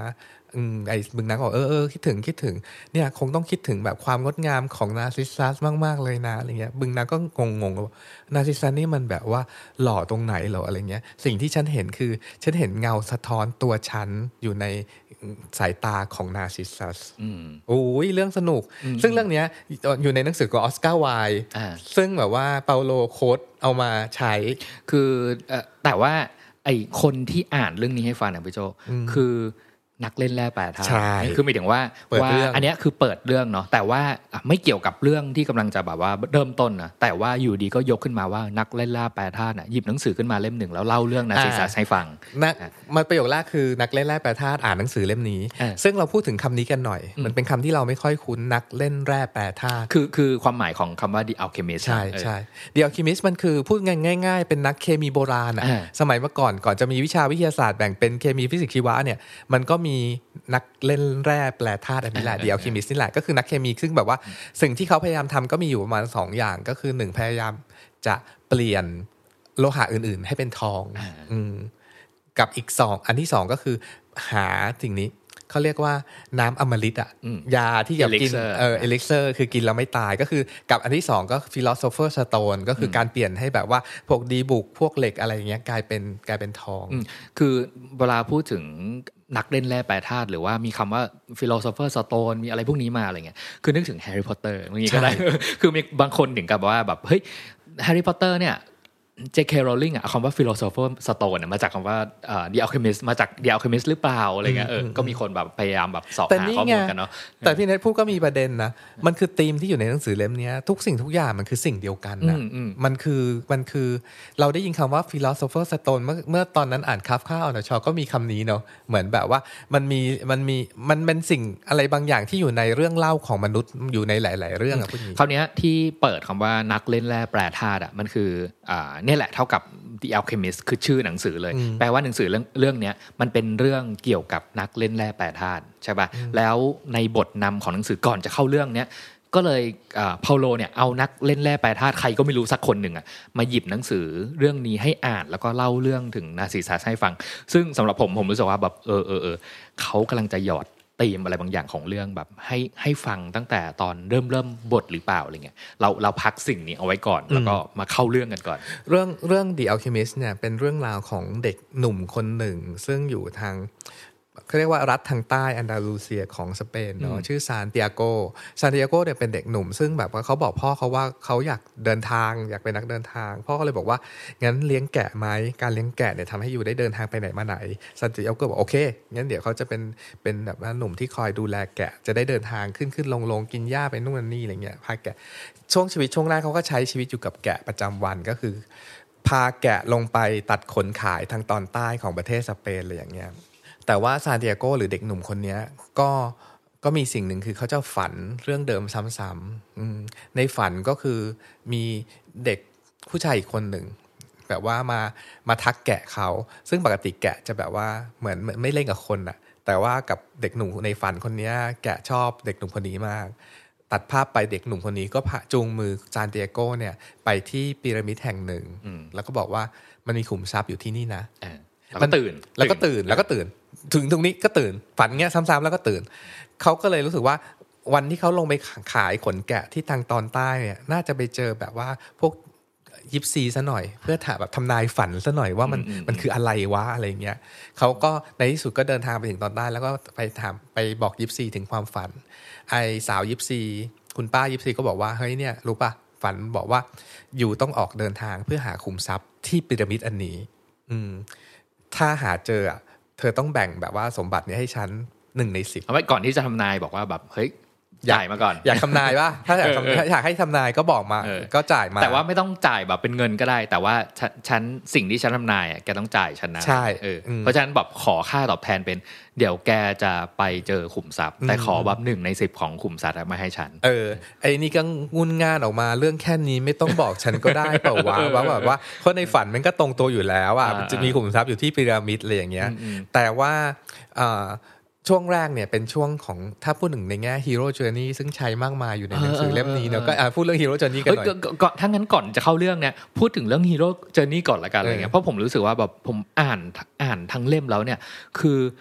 อืมไอ้บึงนักบอกเออเออคิดถึงคิดถึงเนี่ยคงต้องคิดถึงแบบความงดงามของนาร์ซิสซัสมากๆเลยนะอะไรเงี้ยบึงนักก็งงๆว่านาร์ซิสซัสนี่มันแบบว่าหล่อตรงไหนเหรออะไรเงี้ยสิ่งที่ฉันเห็นคือฉันเห็นเงาสะท้อนตัวฉันอยู่ในสายตาของนาร์ซิสซัสโอ้ยเรื่องสนุกซึ่งเรื่องเนี้ยอยู่ในหนังสือของออสการ์ไวล์ซึ่งแบบว่าเปาโลโคดเอามาใช้คือแต่ว่าไอ้คนที่อ่านเรื่องนี้ให้ฟังเนี่ยพี่โจคือนักเล่นแร่แปรธาตุคือหมายถึงว่าว่าอันนี้คือเปิดเรื่องเนาะแต่ว่าไม่เกี่ยวกับเรื่องที่กำลังจะแบบว่าเริ่มต้นนะแต่ว่าอยู่ดีก็ยกขึ้นมาว่านักเล่นแร่แปรธาตุหยิบหนังสือขึ้นมาเล่มหนึ่งแล้วเล่าเรื่องนาร์ซิสซัสให้ฟังนักมันประโยคแรกคือนักเล่นแร่แปรธาตุอ่านหนังสือเล่มนี้ซึ่งเราพูดถึงคำนี้กันหน่อยมันเป็นคำที่เราไม่ค่อยคุ้นนักเล่นแร่แปรธาตุคือคือความหมายของคำว่า The Alchemist ใช่ใช่ The Alchemist มันคือพูดง่ายๆเป็นนักเคมีโบราณอ่ะสมัยเมื่อก่อนก่อนจะมีวิชาวิทยาศาสตร์แบ่งเป็นเคมีฟิสิกส์ชีวะเนี่ยมันก็มีนักเล่นแร่แปรธาตุอันนี้แหละ The Alchemist นี่แหละก็คือนักเคมีซึ่งแบบว่าสิ่งที่เขาพยายามทำก็มีอยู่ประมาณสองอย่างก็คือหนึ่งพยายามจะเปลี่ยนโลหะอื่นๆให้เป็นทองอืมกับอีกสองอันที่สองก็คือหาสิ่งนี้เขาเรียกว่าน้ำอมฤตอ่ะยาที่อยากกินเออเอลิกเซอร์คือกินแล้วไม่ตายก็คือกับอันที่สองก็ Philosopher's Stone ก็คือการเปลี่ยนให้แบบว่าพวกดีบุกพวกเหล็กอะไรอย่างเงี้ยกลายเป็นกลายเป็นทองคือเวลาพูดถึงนักเล่นแร่แปรธาตุหรือว่ามีคำว่า Philosopher's Stone มีอะไรพวกนี้มาอะไรเงี้ยคือนึกถึง Harry Potter อย่างนี้ก็ได้ คือมีบางคนถึงกับว่าแบบเฮ้ย Harry Potter เนี่ย เจ เค Rowling อ่ะคำว่า Philosopher's Stone เนี่ยมาจากคำว่า The Alchemist มาจาก The Alchemist หรือเปล่าอะไรเงี้ยเออก็มีคนแบบพยายามแบบสอบหาข้อมูลกันเนาะแต่พี่เนทพูดก็มีประเด็นนะมันคือธีมที่อยู่ในหนังสือเล่มนี้ทุกสิ่งทุกอย่างมันคือสิ่งเดียวกันนะมันคือมันคือเราได้ยินคำว่า Philosopher's Stone เมื่อเมื่อตอนนั้นอ่านคาฟคาออนชอก็มีคำนี้เนาะเหมือนแบบว่ามันมีมันมีมันเป็นสิ่งอะไรบางอย่างที่อยู่ในเรื่องเล่าของมนุษย์อยู่ในหลายๆเรื่องอ่ะพูดอย่างนี้คราวนี้ที่เปิดคำว่านักเล่นแร่แปรธาตุอ่ะมันคืออ่าเนี่ยแหละเท่ากับ The Alchemist คือชื่อหนังสือเลยแปลว่าหนังสือเรื่องเรื่องนี้มันเป็นเรื่องเกี่ยวกับนักเล่นแร่แปรธาตุใช่ป่ะแล้วในบทนำของหนังสือก่อนจะเข้าเรื่องเนี้ยก็เลยอ่าเปาโลเนี่ยเอานักเล่นแร่แปรธาตุใครก็ไม่รู้สักคนหนึ่งอ่ะมาหยิบหนังสือเรื่องนี้ให้อ่านแล้วก็เล่าเรื่องถึงนาร์ซิสซัสให้ฟังซึ่งสำหรับผมผมรู้สึกว่าแบบเออเออเออเขากำลังจะหยอดธีมอะไรบางอย่างของเรื่องแบบให้ให้ฟังตั้งแต่ตอนเริ่มเริ่มบทหรือเปล่าอะไรเงี้ยเราเราพักสิ่งนี้เอาไว้ก่อนแล้วก็มาเข้าเรื่องกันก่อนเรื่องเรื่อง The Alchemist เนี่ยเป็นเรื่องราวของเด็กหนุ่มคนหนึ่งซึ่งอยู่ทางเขาเรียกว่ารัฐทางใต้อันดาลูเซียของสเปนเนาะชื่อซานติอาโกซานติอาโกเนี่ยเป็นเด็กหนุ่มซึ่งแบบว่าเขาบอกพ่อเขาว่าเขาอยากเดินทางอยากเป็นนักเดินทางพ่อก็เลยบอกว่างั้นเลี้ยงแกะไหมการเลี้ยงแกะเนี่ยทำให้อยู่ได้เดินทางไปไหนมาไหนซานติอาโกบอกโอเคงั้นเดี๋ยวเขาจะเป็นเป็นแบบว่าหนุ่มที่คอยดูแลแกะจะได้เดินทางขึ้นขึ้นลงลงกินหญ้าไปนู่นนี่อะไรเงี้ยพาแกะช่วงชีวิตช่วงแรกเขาก็ใช้ชีวิตอยู่กับแกะประจำวันก็คือพาแกะลงไปตัดขนขายทางตอนใต้ของประเทศสเปนอะไรอย่างเงี้ยแต่ว่าซานติอาโกหรือเด็กหนุ่มคนนี้ก็ก็มีสิ่งหนึ่งคือเขาจะฝันเรื่องเดิมซ้ำๆในฝันก็คือมีเด็กผู้ชายอีกคนหนึ่งแบบว่ามามาทักแกะเขาซึ่งปกติแกะจะแบบว่าเหมือนไม่เล่นกับคนอะแต่ว่ากับเด็กหนุ่มในฝันคนนี้แกะชอบเด็กหนุ่มคนนี้มากตัดภาพไปเด็กหนุ่มคนนี้ก็จูงมือซานติอาโกเนี่ยไปที่พีระมิดแห่งหนึ่งแล้วก็บอกว่ามันมีขุมทรัพย์อยู่ที่นี่นะแล้วก็ตื่นแล้วก็ตื่นแล้วก็ตื่นถึงตรงนี้ก็ตื่นฝันเงี้ยซ้ำๆแล้วก็ตื่นเขาก็เลยรู้สึกว่าวันที่เขาลงไปขายขนแกะที่ทางตอนใต้เนี่ยน่าจะไปเจอแบบว่าพวกยิปซีซะหน่อยเพื่อถามแบบทำนายฝันซะหน่อยว่ามันมันคืออะไรวะอะไรเงี้ยเขาก็ในที่สุดก็เดินทางไปถึงตอนใต้แล้วก็ไปถามไปบอกยิปซีถึงความฝันไอสาวยิปซีคุณป้ายิปซีก็บอกว่าเฮ้ยเนี่ยรู้ป่ะฝันบอกว่าอยู่ต้องออกเดินทางเพื่อหาขุมทรัพย์ที่พีระมิดอันนี้อืมถ้าหาเจออ่ะเธอต้องแบ่งแบบว่าสมบัตินี้ให้ฉันหนึ่งในสิบเอาไว้ก่อนที่จะทำนายบอกว่าแบบเฮ้ยจ่ายมาก่อนอยากทำนายว่าถ้าอยากอยากให้ทำนายก็บอกมาก็จ่ายมาแต่ว่าไม่ต้องจ่ายแบบเป็นเงินก็ได้แต่ว่าฉันสิ่งที่ฉันทำนายอ่ะแกต้องจ่ายฉันนะใช่เพราะฉะนั้นแบบขอค่าตอบแทนเป็นเดี๋ยวแกจะไปเจอขุมทรัพย์แต่ขอแบบหนึ่งในสิบของขุมทรัพย์มาให้ฉันเออไอ้นี่ก็งุนง่านออกมาเรื่องแค่นี้ไม่ต้องบอกฉันก็ได้เปล่าวะว่าแบบว่าเพราะในฝันมันก็ตรงตัวอยู่แล้วอ่ะจะมีขุมทรัพย์อยู่ที่พีระมิดอะไรอย่างเงี้ยแต่ว่าช่วงแรกเนี่ยเป็นช่วงของถ้าพูดถึงในแง่ Hero Journey ซึ่งใช้มากมายอยู่ในหนังสือเล่มนี้เนาะก็พูดเรื่อง Hero Journey กันหน่อยก็ถ้างั้นก่อนจะเข้าเรื่องเนี่ยพูดถึงเรื่อง Hero Journey ก่อนละกันอะไรเงี้ยเพราะผมรู้สึกว่าแบบผมอ่านอ่านทั้งเล่มแล้วเนี่ยคือ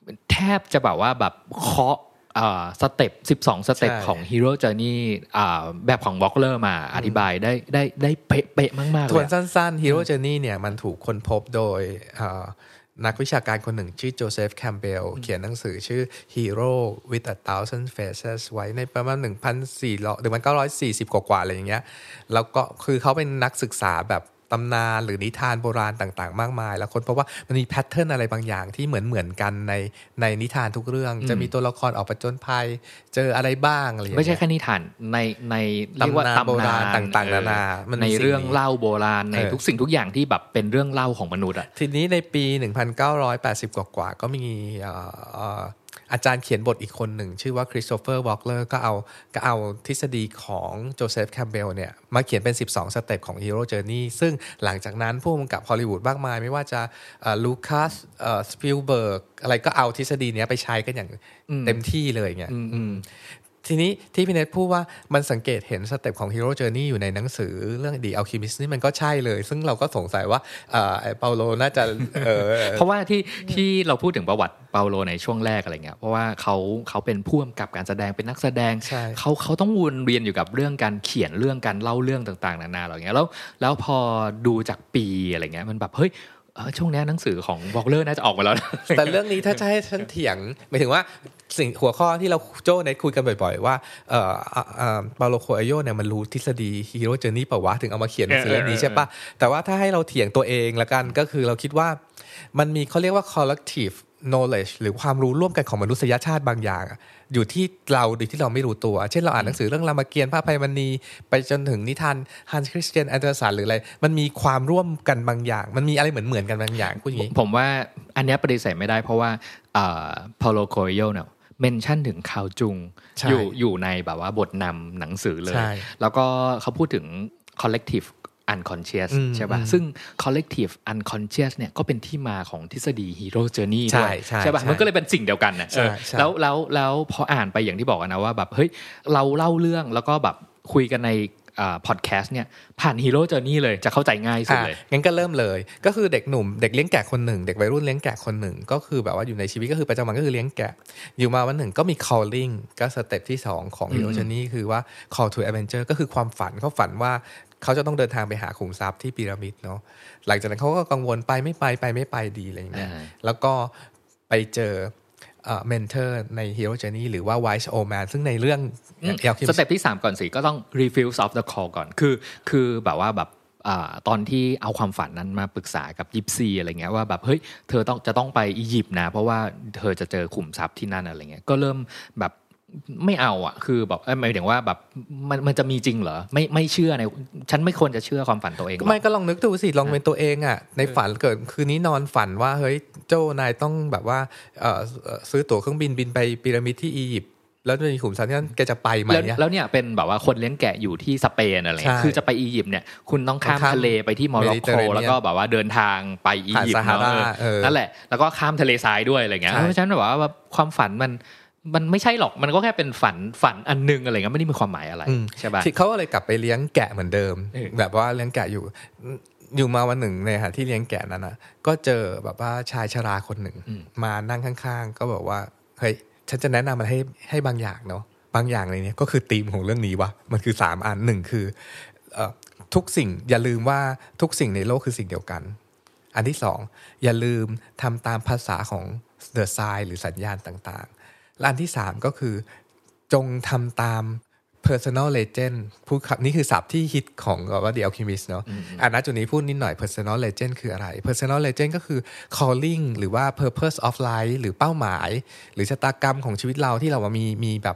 แทบจะแบบว่าแบบเคาะอ่าสเต็ปสิบสองสเต็ปของ Hero Journey อ่าแบบของ Vogler มาอธิบายได้ได้ได้เป๊ะๆมากๆเลยทวนสั้นๆ Hero Journey เนี่ยมันถูกค้นพบโดยนักวิชาการคนหนึ่งชื่อโจเซฟแคมเบลเขียนหนังสือชื่อ Hero with a thousand faces ไว้ในประมาณ หนึ่งพันสี่ร้อย หนึ่งพันเก้าร้อยสี่สิบ กว่าๆอะไรอย่างเงี้ยแล้วก็คือเขาเป็นนักศึกษาแบบตำนานหรือนิทานโบราณต่างๆมากมายแล้วคนพบว่ามันมีแพทเทิร์นอะไรบางอย่างที่เหมือนเหมือนกันในในนิทานทุกเรื่องจะมีตัวละครออกผจญภัยเจออะไรบ้างอะไรอย่างเงี้ยไม่ใช่แค่นิทานในในเรียกว่าตำนานต่างๆนานาในเรื่องเล่าโบราณในทุกสิ่งทุกอย่างที่แบบเป็นเรื่องเล่าของมนุษย์อ่ะทีนี้ในปีหนึ่งพันเก้าร้อยแปดสิบกว่าๆก็มีอาจารย์เขียนบทอีกคนหนึ่งชื่อว่าคริสโตเฟอร์วอล์กเลอร์ก็เอาก็เอาทฤษฎีของโจเซฟแคมเบลเนี่ยมาเขียนเป็นสิบสองสเต็ปของ Hero Journey ซึ่งหลังจากนั้นผู้กำกับฮอลลีวูดมากมายไม่ว่าจะลูคัสสปิลเบิร์กอะไรก็เอาทฤษฎีนี้ไปใช้กันอย่างเต็มที่เลยเงี้ยทีนี้ที่พี่เนทพูดว่ามันสังเกตเห็นสเต็ปของ Hero Journey อยู่ในหนังสือเรื่อง The Alchemist นี่มันก็ใช่เลยซึ่งเราก็สงสัยว่าเอ่อเปาโลน่าจะเออเพราะว่าที่ที่เราพูดถึงประวัติเปาโลในช่วงแรกอะไรเงี้ยเพราะว่าเขาเขาเป็นผู้กำกับการแสดงเป็นนักแสดงเขาเขาต้องวนเวียนอยู่กับเรื่องการเขียนเรื่องการเล่าเรื่องต่างๆนานาอะไรเงี้ยแล้วแล้วพอดูจากปีอะไรเงี้ยมันแบบเฮ้ยช่วงนี้หนังสือของวอล์กเลอร์น่าจะออกมาแล้วแต่เรื่องนี้ถ้าจะให้ฉันเถียงหมายถึงว่าสิ่งหัวข้อที่เราโจ้เน็ตคุยกันบ่อยๆว่าเอ่อเอ่อปาโลโคเอโยเนี่ยมันรู้ทฤษฎี Hero Journey เปล่าวะถึงเอามาเขียนหนังสือเล่มนี้ใช่ปะแต่ว่าถ้าให้เราเถียงตัวเองละกันก็คือเราคิดว่ามันมีเขาเรียกว่า collective knowledge หรือความรู้ร่วมกันของมนุษยชาติบางอย่างอยู่ที่เราโดยที่เราไม่รู้ตัวเช่นเราอ่านหนังสือเรื่องรามเกียรติ์พระอภัยมณีไปจนถึงนิทานฮันส์คริสเตียนแอนเดอร์สันหรืออะไรมันมีความร่วมกันบางอย่างมันมีอะไรเหมือนเหมือนกันบางอย่างพูดอย่างนี้ผมว่าอันนี้ปฏิเสธไม่ได้เพราะว่าพาโลโคเอโยเนี่ยเมนชั่นถึงคาวจุงอยู่อยู่ในแบบว่าบทนำหนังสือเลยแล้วก็เขาพูดถึง collective unconscious ใช่ป่ะซึ่ง collective unconscious เนี่ยก็เป็นที่มาของทฤษฎี Hero Journey ด้วยใช่ป่ะมันก็เลยเป็นสิ่งเดียวกันนะแล้วแล้วแล้วพออ่านไปอย่างที่บอกนะว่าแบบเฮ้ยเราเล่าเรื่องแล้วก็แบบคุยกันในพอดแคสต์เนี่ยผ่าน Hero Journey เลยจะเข้าใจง่ายสุดเลยงั้นก็เริ่มเลยก็คือเด็กหนุ่มเด็กเลี้ยงแกะคนหนึ่งเด็กวัยรุ่นเลี้ยงแกะคนหนึ่งก็คือแบบว่าอยู่ในชีวิตก็คือประจำวันก็คือเลี้ยงแกะอยู่มาวันหนึ่งก็มี calling ก็สเต็ปที่สองของ Hero Journey คือว่า call to adventure ก็คือความฝันเขาฝันว่าเขาจะต้องเดินทางไปหาขุมทรัพย์ที่พีระมิดเนาะหลังจากนั้นเขาก็กังวลไปไม่ไปไปไม่ไปดีอะไรอย่างเงี้ยแล้วก็ไปเจอเอ่อเมนเทอร์ใน Hero Journey หรือว่า Wise Old Man ซึ่งในเรื่องสเต็ปที่สามก่อนสิก็ต้อง refuse of the call ก่อนคือคือแบบว่าแบบตอนที่เอาความฝันนั้นมาปรึกษากับยิปซีอะไรเงี้ยว่าแบบเฮ้ยเธอต้องจะต้องไปอียิปต์นะเพราะว่าเธอจะเจอขุมทรัพย์ที่นั่นอะไรเงี้ยก็เริ่มแบบไม่เอาอ่ะคือแบบหมายถึงว่าแบบมันมันจะมีจริงเหรอไม่ไม่เชื่อในฉันไม่ควรจะเชื่อความฝันตัวเองไม่ก็ลองนึกดูสิลองเป็นตัวเองอ่ะในฝันเกิดคืนนี้นอนฝันว่าเฮ้ยโจ้นายต้องแบบว่าเอ่อซื้อตั๋วเครื่องบินบินไปพีระมิดที่อียิปต์แล้วจะมีขุมทรัพย์ที่นั่นแกจะไปไหมเนี่ยแล้วเนี่ยเป็นแบบว่าคนเลี้ยงแกะอยู่ที่สเปนอะไรคือจะไปอียิปต์เนี่ยคุณต้องข้ามทะเลไปที่โมร็อกโกแล้วก็แบบว่าเดินทางไปอียิปต์นั่นแหละแล้วก็ข้ามทะเลทรายด้วยอะไรเงี้ยเพราะฉะนั้นแบบว่าความฝันมันมันไม่ใช่หรอกมันก็แค่เป็นฝันฝันอันนึงอะไรเงี้ยไม่ได้มีความหมายอะไรใช่ป่ะเขาก็เลยกลับไปเลี้ยงแกะเหมือนเดิมแบบว่าเลี้ยงแกะอยู่อยู่มาวันหนึ่งในที่เลี้ยงแกะนั้นนะก็เจอแบบว่าชายชราคนหนึ่งมานั่งข้างๆก็บอกว่าเฮ้ยฉันจะแนะนำมันให้ให้บางอย่างเนาะบางอย่างในนี้ก็คือธีมของเรื่องนี้วะมันคือสามอันหนึ่งคือทุกสิ่งอย่าลืมว่าทุกสิ่งในโลกคือสิ่งเดียวกันอันที่สองอย่าลืมทำตามภาษาของ The Sign หรือสัญญาณต่างๆและอันที่สามก็คือจงทำตาม personal legend พูดนี่คือศัพท์ที่ฮิตของว่า The Alchemist เนาะอันนั้นจุดนี้พูดนิดหน่อย personal legend คืออะไร personal legend ก็คือ calling หรือว่า purpose of life หรือเป้าหมายหรือชะตากรรมของชีวิตเราที่เราว่ามีมีแบบ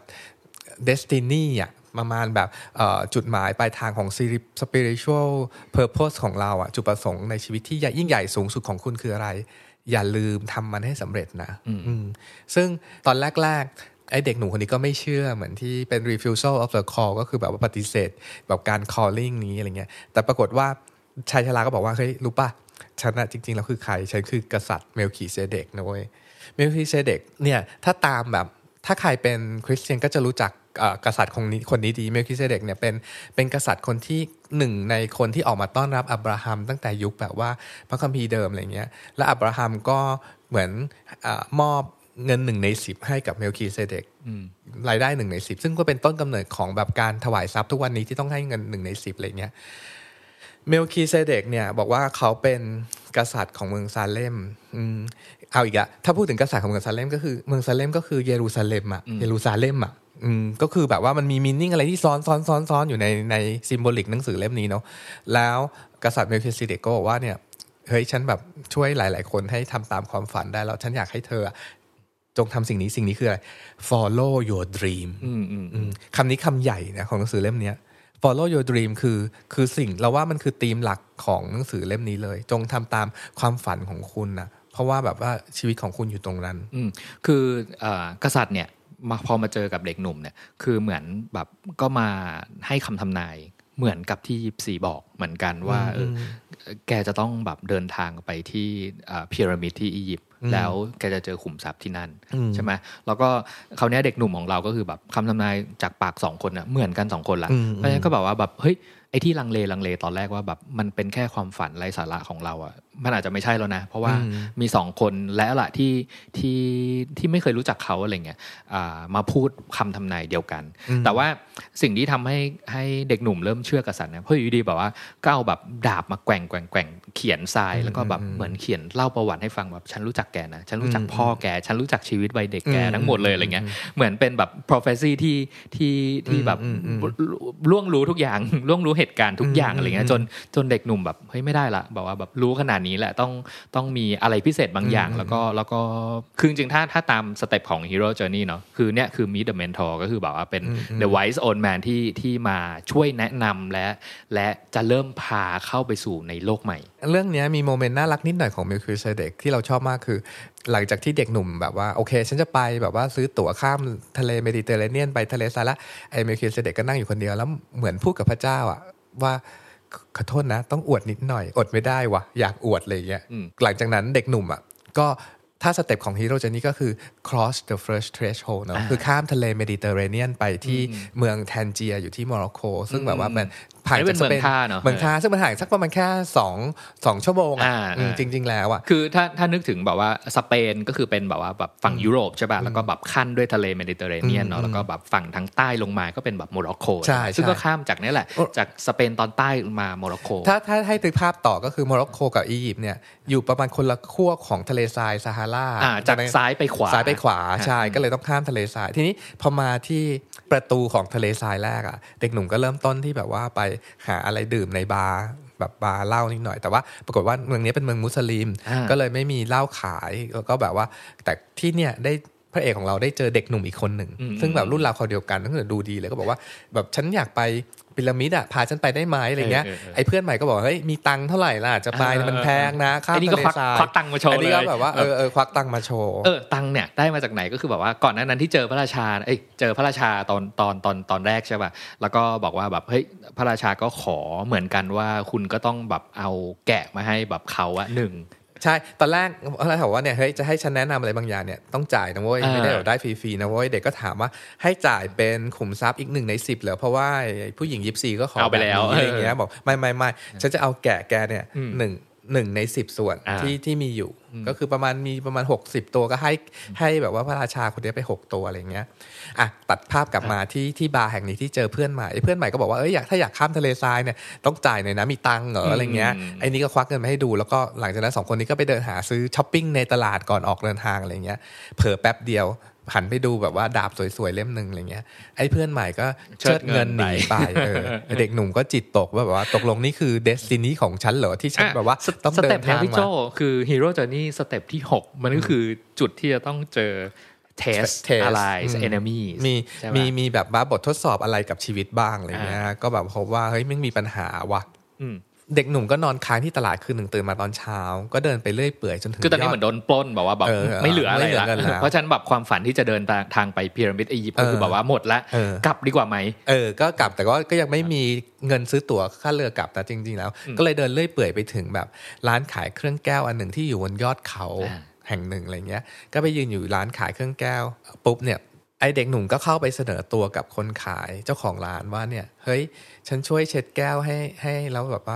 destiny อ่ะประมาณแบบจุดหมายปลายทางของ spiritual purpose ของเราอ่ะจุดประสงค์ในชีวิตที่ยิ่งใหญ่สูงสุดของคุณคืออะไรอย่าลืมทำมันให้สำเร็จนะซึ่งตอนแรกๆไอ้เด็กหนุ่มคนนี้ก็ไม่เชื่อเหมือนที่เป็น refusal of the call ก็คือแบบว่าปฏิเสธแบบการ calling นี้อะไรเงี้ยแต่ปรากฏว่าชายชราก็บอกว่าเฮ้ยรู้ป่ะฉันน่ะจริงๆแล้วคือใครฉันคือกษัตริย์เมลคิเซเดกนะเว้ยเมลคิเซเดกเนี่ยถ้าตามแบบถ้าใครเป็นคริสเตียนก็จะรู้จักกษัตริย์คนนี้คนนี้ดีเมลคิเซเดกเนี่ยเป็นเป็นกษัตริย์คนที่หนึ่งในคนที่ออกมาต้อนรับอับราฮัมตั้งแต่ยุคแบบว่าพระคัมภีร์เดิมอะไรเงี้ยและอับราฮัมก็เหมือนมอบเงินหนึ่งในสิบให้กับเมลคีเซเดกรายได้หนึ่งในสิบซึ่งก็เป็นต้นกำเนิดของแบบการถวายทรัพย์ทุกวันนี้ที่ต้องให้เงินหนึ่งในสิบอะไรเงี้ยเมลคีเซเดกเนี่ยบอกว่าเขาเป็นกษัตริย์ของเมืองซาเลมอืมเอาอีกอะถ้าพูดถึงกษัตริย์ของเมืองซาเลมก็คือเมืองซาเลมก็คือเยรูซาเล็มอะเยรูซาเล็มอะอืมก็คือแบบว่ามันมีมีนิ่งอะไรที่ซ้อนซ้อนซ้อนซ้อนอยู่ในในซิมโบลิกหนังสือเล่มนี้เนาะแล้วกษัตริย์เมลคีเซเดกก็บอกว่าเนี่ยเฮ้ยฉันแบบช่วยหลายๆคนให้ทำตามความฝันได้แล้วฉันอยากให้เธอจงทำสิ่งนี้สิ่งนี้คืออะไร follow your dream คำนี้คำใหญ่นะของหนังสือเล่มนี้ follow your dream คือคือสิ่งเราว่ามันคือธีมหลักของหนังสือเล่มนี้เลยจงทำตามความฝันของคุณนะเพราะว่าแบบว่าชีวิตของคุณอยู่ตรงนั้นคืออ่ากษัตริย์เนี่ยมาพอมาเจอกับเด็กหนุ่มเนี่ยคือเหมือนแบบก็มาให้คำทำนายเหมือนกับที่ยิปซีบอกเหมือนกันว่าเออแกจะต้องแบบเดินทางไปที่พีระมิดที่อียิปต์แล้วแกจะเจอขุมทรัพย์ที่นั่นใช่ไหมแล้วก็คราวนี้เด็กหนุ่มของเราก็คือแบบคำทำนายจากปากสองคนน่ะเหมือนกันสองคนละเพราะฉะนั้นก็แบบว่าแบบเฮ้ยไอ้ที่ลังเลลังเลตอนแรกว่าแบบมันเป็นแค่ความฝันไร้สาระของเราอ่ะมันอาจจะไม่ใช่แล้วนะเพราะว่ามีสองคนและละที่ที่ที่ไม่เคยรู้จักเขาอะไรเงี้ยมาพูดคำทำนายเดียวกันแต่ว่าสิ่งที่ทำให้ให้เด็กหนุ่มเริ่มเชื่อกษัตริย์เนี่ยเพราะอยู่ดีแบบว่าก็เอาแบบดาบมาแกว่งแกว่งแกว่งเขียนทรายแล้วก็แบบเหมือนเขียนเล่าประวัติให้ฟังแบบฉันรู้จักแกนะฉันรู้จักพ่อแกฉันรู้จักชีวิตวัยเด็กแกทั้งหมดเลยอะไรเงี้ยเหมือนเป็นแบบ prophecy ที่ที่ที่แบบล่วงรู้ทุกอย่างล่วงรู้เหตุการณ์ทุกอย่างอะไรเงี้ยจนจนเด็กหนุ่มแบบเฮ้ยไม่ได้ละแบบว่าแบบรู้ขนาดนี้แหละต้องต้องมีอะไรพิเศษบางอย่างแล้วก็แล้วก็คือจริงๆถ้าถ้าตามสเต็ปของ Hero Journey เนาะคือเนี่ยคือ Meet the Mentor ก็คือแบบว่าเป็น The Wise Old Man ที่ที่มาช่วยแนะนำและและจะเริ่มพาเข้าไปสู่ในโลกใหม่เรื่องนี้มีโมเมนต์น่ารักนิดหน่อยของเมลคีเซเดกที่เราชอบมากคือหลังจากที่เด็กหนุ่มแบบว่าโอเคฉันจะไปแบบว่าซื้อตั๋วข้ามทะเลเมดิเตอร์เรเนียนไปทะเลทรายละไอ้เมลคีเซเดกก็นั่งอยู่คนเดียวแล้วเหมือนพูดกับพระเจ้าอ่ะว่าขอโทษนะต้องอวดนิดหน่อยอดไม่ได้วะอยากอวดอะไรอย่างเงี้ยหลังจากนั้นเด็กหนุ่มอ่ะก็ถ้าสเต็ปของ Hero Journey ก็คือ cross the first threshold เนาะคือข้ามทะเลเมดิเตอร์เรเนียนไปที่เมืองแทนเจียอยู่ที่โมร็อกโกซึ่งแบบว่ามันผ่านจากสเปนเมืองท่าซึ่งมันห่างสักประมาณแค่สอง สองชั่วโมงอ่ะจริงๆแล้วอ่ะคือถ้าถ้านึกถึงแบบว่าสเปนก็คือเป็นแบบว่าแบบฝั่งยุโรปใช่ป่ะแล้วก็แบบขั้นด้วยทะเลเมดิเตอร์เรเนียนเนาะแล้วก็แบบฝั่งทางใต้ลงมาก็เป็นแบบโมร็อกโกซึ่งก็ข้ามจากนี้แหละจากสเปนตอนใต้มาโมร็อกโกถ้าถ้าให้ตึกภาพต่อก็คือโมร็อกโกกับอียิปต์เนี่ยอยู่ประมาณคนละขั้วของทะเลทรายซาฮาราจากซ้ายไปขวาซ้ายไปขวาใช่ก็เลยต้องข้ามทะเลทรายทีนี้พอมาที่ประตูของทะเลทรายแรกอ่ะเด็กหนุ่มก็เริ่มต้นที่แบบว่าไปหาอะไรดื่มในบาร์แบบบาร์เหล้านิดหน่อยแต่ว่าปรากฏว่าเมืองนี้เป็นเมืองมุสลิมก็เลยไม่มีเหล้าขายแล้วก็แบบว่าแต่ที่เนี่ยได้พระเอกของเราได้เจอเด็กหนุ่มอีกคนหนึ่งซึ่งแบบรุ่นราวคราวเดียวกันก็คือดูดีเลยก็บอกว่าแบบฉันอยากไปพีระมิดอ่ะพาฉันไปได้ไหมอะไรเงี้ยไอ้เพื่อนใหม่ก็บอกเฮ้ยมีตังค์เท่าไหร่ล่ะจะไปมันแพงนะค่าทะเลทรายควักตังค์มาโชว์เลยอันนี้ก็แบบว่าเออเออควักตังค์มาโชว์เออตังค์เนี่ยได้มาจากไหนก็คือแบบว่าก่อนหน้านั้นที่เจอพระราชาเอ้ยเจอพระราชาตอนตอนตอนตอนแรกใช่ป่ะแล้วก็บอกว่าแบบเฮ้ยพระราชาก็ขอเหมือนกันว่าคุณก็ต้องแบบเอาแกะมาให้แบบเขาอะหนึ่งใช่ตอนแรกอะไรถามว่าเนี่ยเฮ้ยจะให้ฉันแนะนำอะไรบางอย่างเนี่ยต้องจ่ายนะเว้ยไม่ได้แบบได้ฟรีๆนะเว้ยเด็กก็ถามว่าให้จ่ายเป็นขุมทรัพย์อีกหนึ่งในสิบเหรอเพราะว่าผู้หญิงยิปซีก็ขอเอาไปแล้วอะไรอย่างเงี้ยบอกไม่ไม่ไม่ฉันจะเอาแกะแกเนี่ยหนึ่งหนึ่งในสิบส่วนที่ที่มีอยู่ก็คือประมาณมีประมาณหกสิบตัวก็ให้ให้แบบว่าพระราชาคนนี้ไปหกตัวอะไรเงี้ยอ่ะตัดภาพกลับมาที่ที่บาร์แห่งนี้ที่เจอเพื่อนใหม่เพื่อนใหม่ก็บอกว่าเอ้ยอยากถ้าอยากข้ามทะเลทรายเนี่ยต้องจ่ายหน่อยนะมีตังค์เหรออะไรเงี้ยไอ้นี่ก็ควักเงินมาให้ดูแล้วก็หลังจากนั้นสองคนนี้ก็ไปเดินหาซื้อช้อปปิ้งในตลาดก่อนออกเดินทางอะไรเงี้ยเผลอแป๊บเดียวหันไปดูแบบว่าดาบสวยๆเล่มนึงอะไรเงี้ยไอ้เพื่อนใหม่ก็เชิดเงินหนีไปเออเด็กหนุ่มก็จิตตกว่าแบบว่าตกลงนี่คือเดสตินีของฉันเหรอที่ฉันแบบว่าต้องเดินทางมาคือ Hero Journey สเต็ปที่หกมันก็คือจุดที่จะต้องเจอ test allies enemies มีมีมีแบบว่าบททดสอบอะไรกับชีวิตบ้างอะไรเงี้ยก็แบบพบว่าเฮ้ยไม่มีปัญหาว่ะเด็กหนุ่มก็นอนค้างที่ตลาดคืนหนึ่งตื่นมาตอนเช้าก็เดินไปเรื่อยเปื่อยจนถึงคือตอนนี้เหมือนโดนปล้นบอกว่าแบบไม่เหลืออะไรแล้วเพราะฉะนั้นแบบความฝันที่จะเดินทางไปพีระมิดอียิปต์ก็คือแบบว่าหมดละกลับดีกว่าไหมเออก็กลับแต่ก็ก็ยังไม่มีเงินซื้อตั๋วค่าเรือกลับแต่จริงๆแล้วก็เลยเดินเรื่อยเปื่อยไปถึงแบบร้านขายเครื่องแก้วอันหนึ่งที่อยู่บนยอดเขาแห่งหนึ่งอะไรเงี้ยก็ไปยืนอยู่ร้านขายเครื่องแก้วปุ๊บเนี่ยไอเด็กหนุ่มก็เข้าไปเสนอตัวกับคนขายเจ้าของร้านว่าเนี่ยเฮ้ยฉันช่วยเช็ดแก้วให้ให้แล้วแบบว่า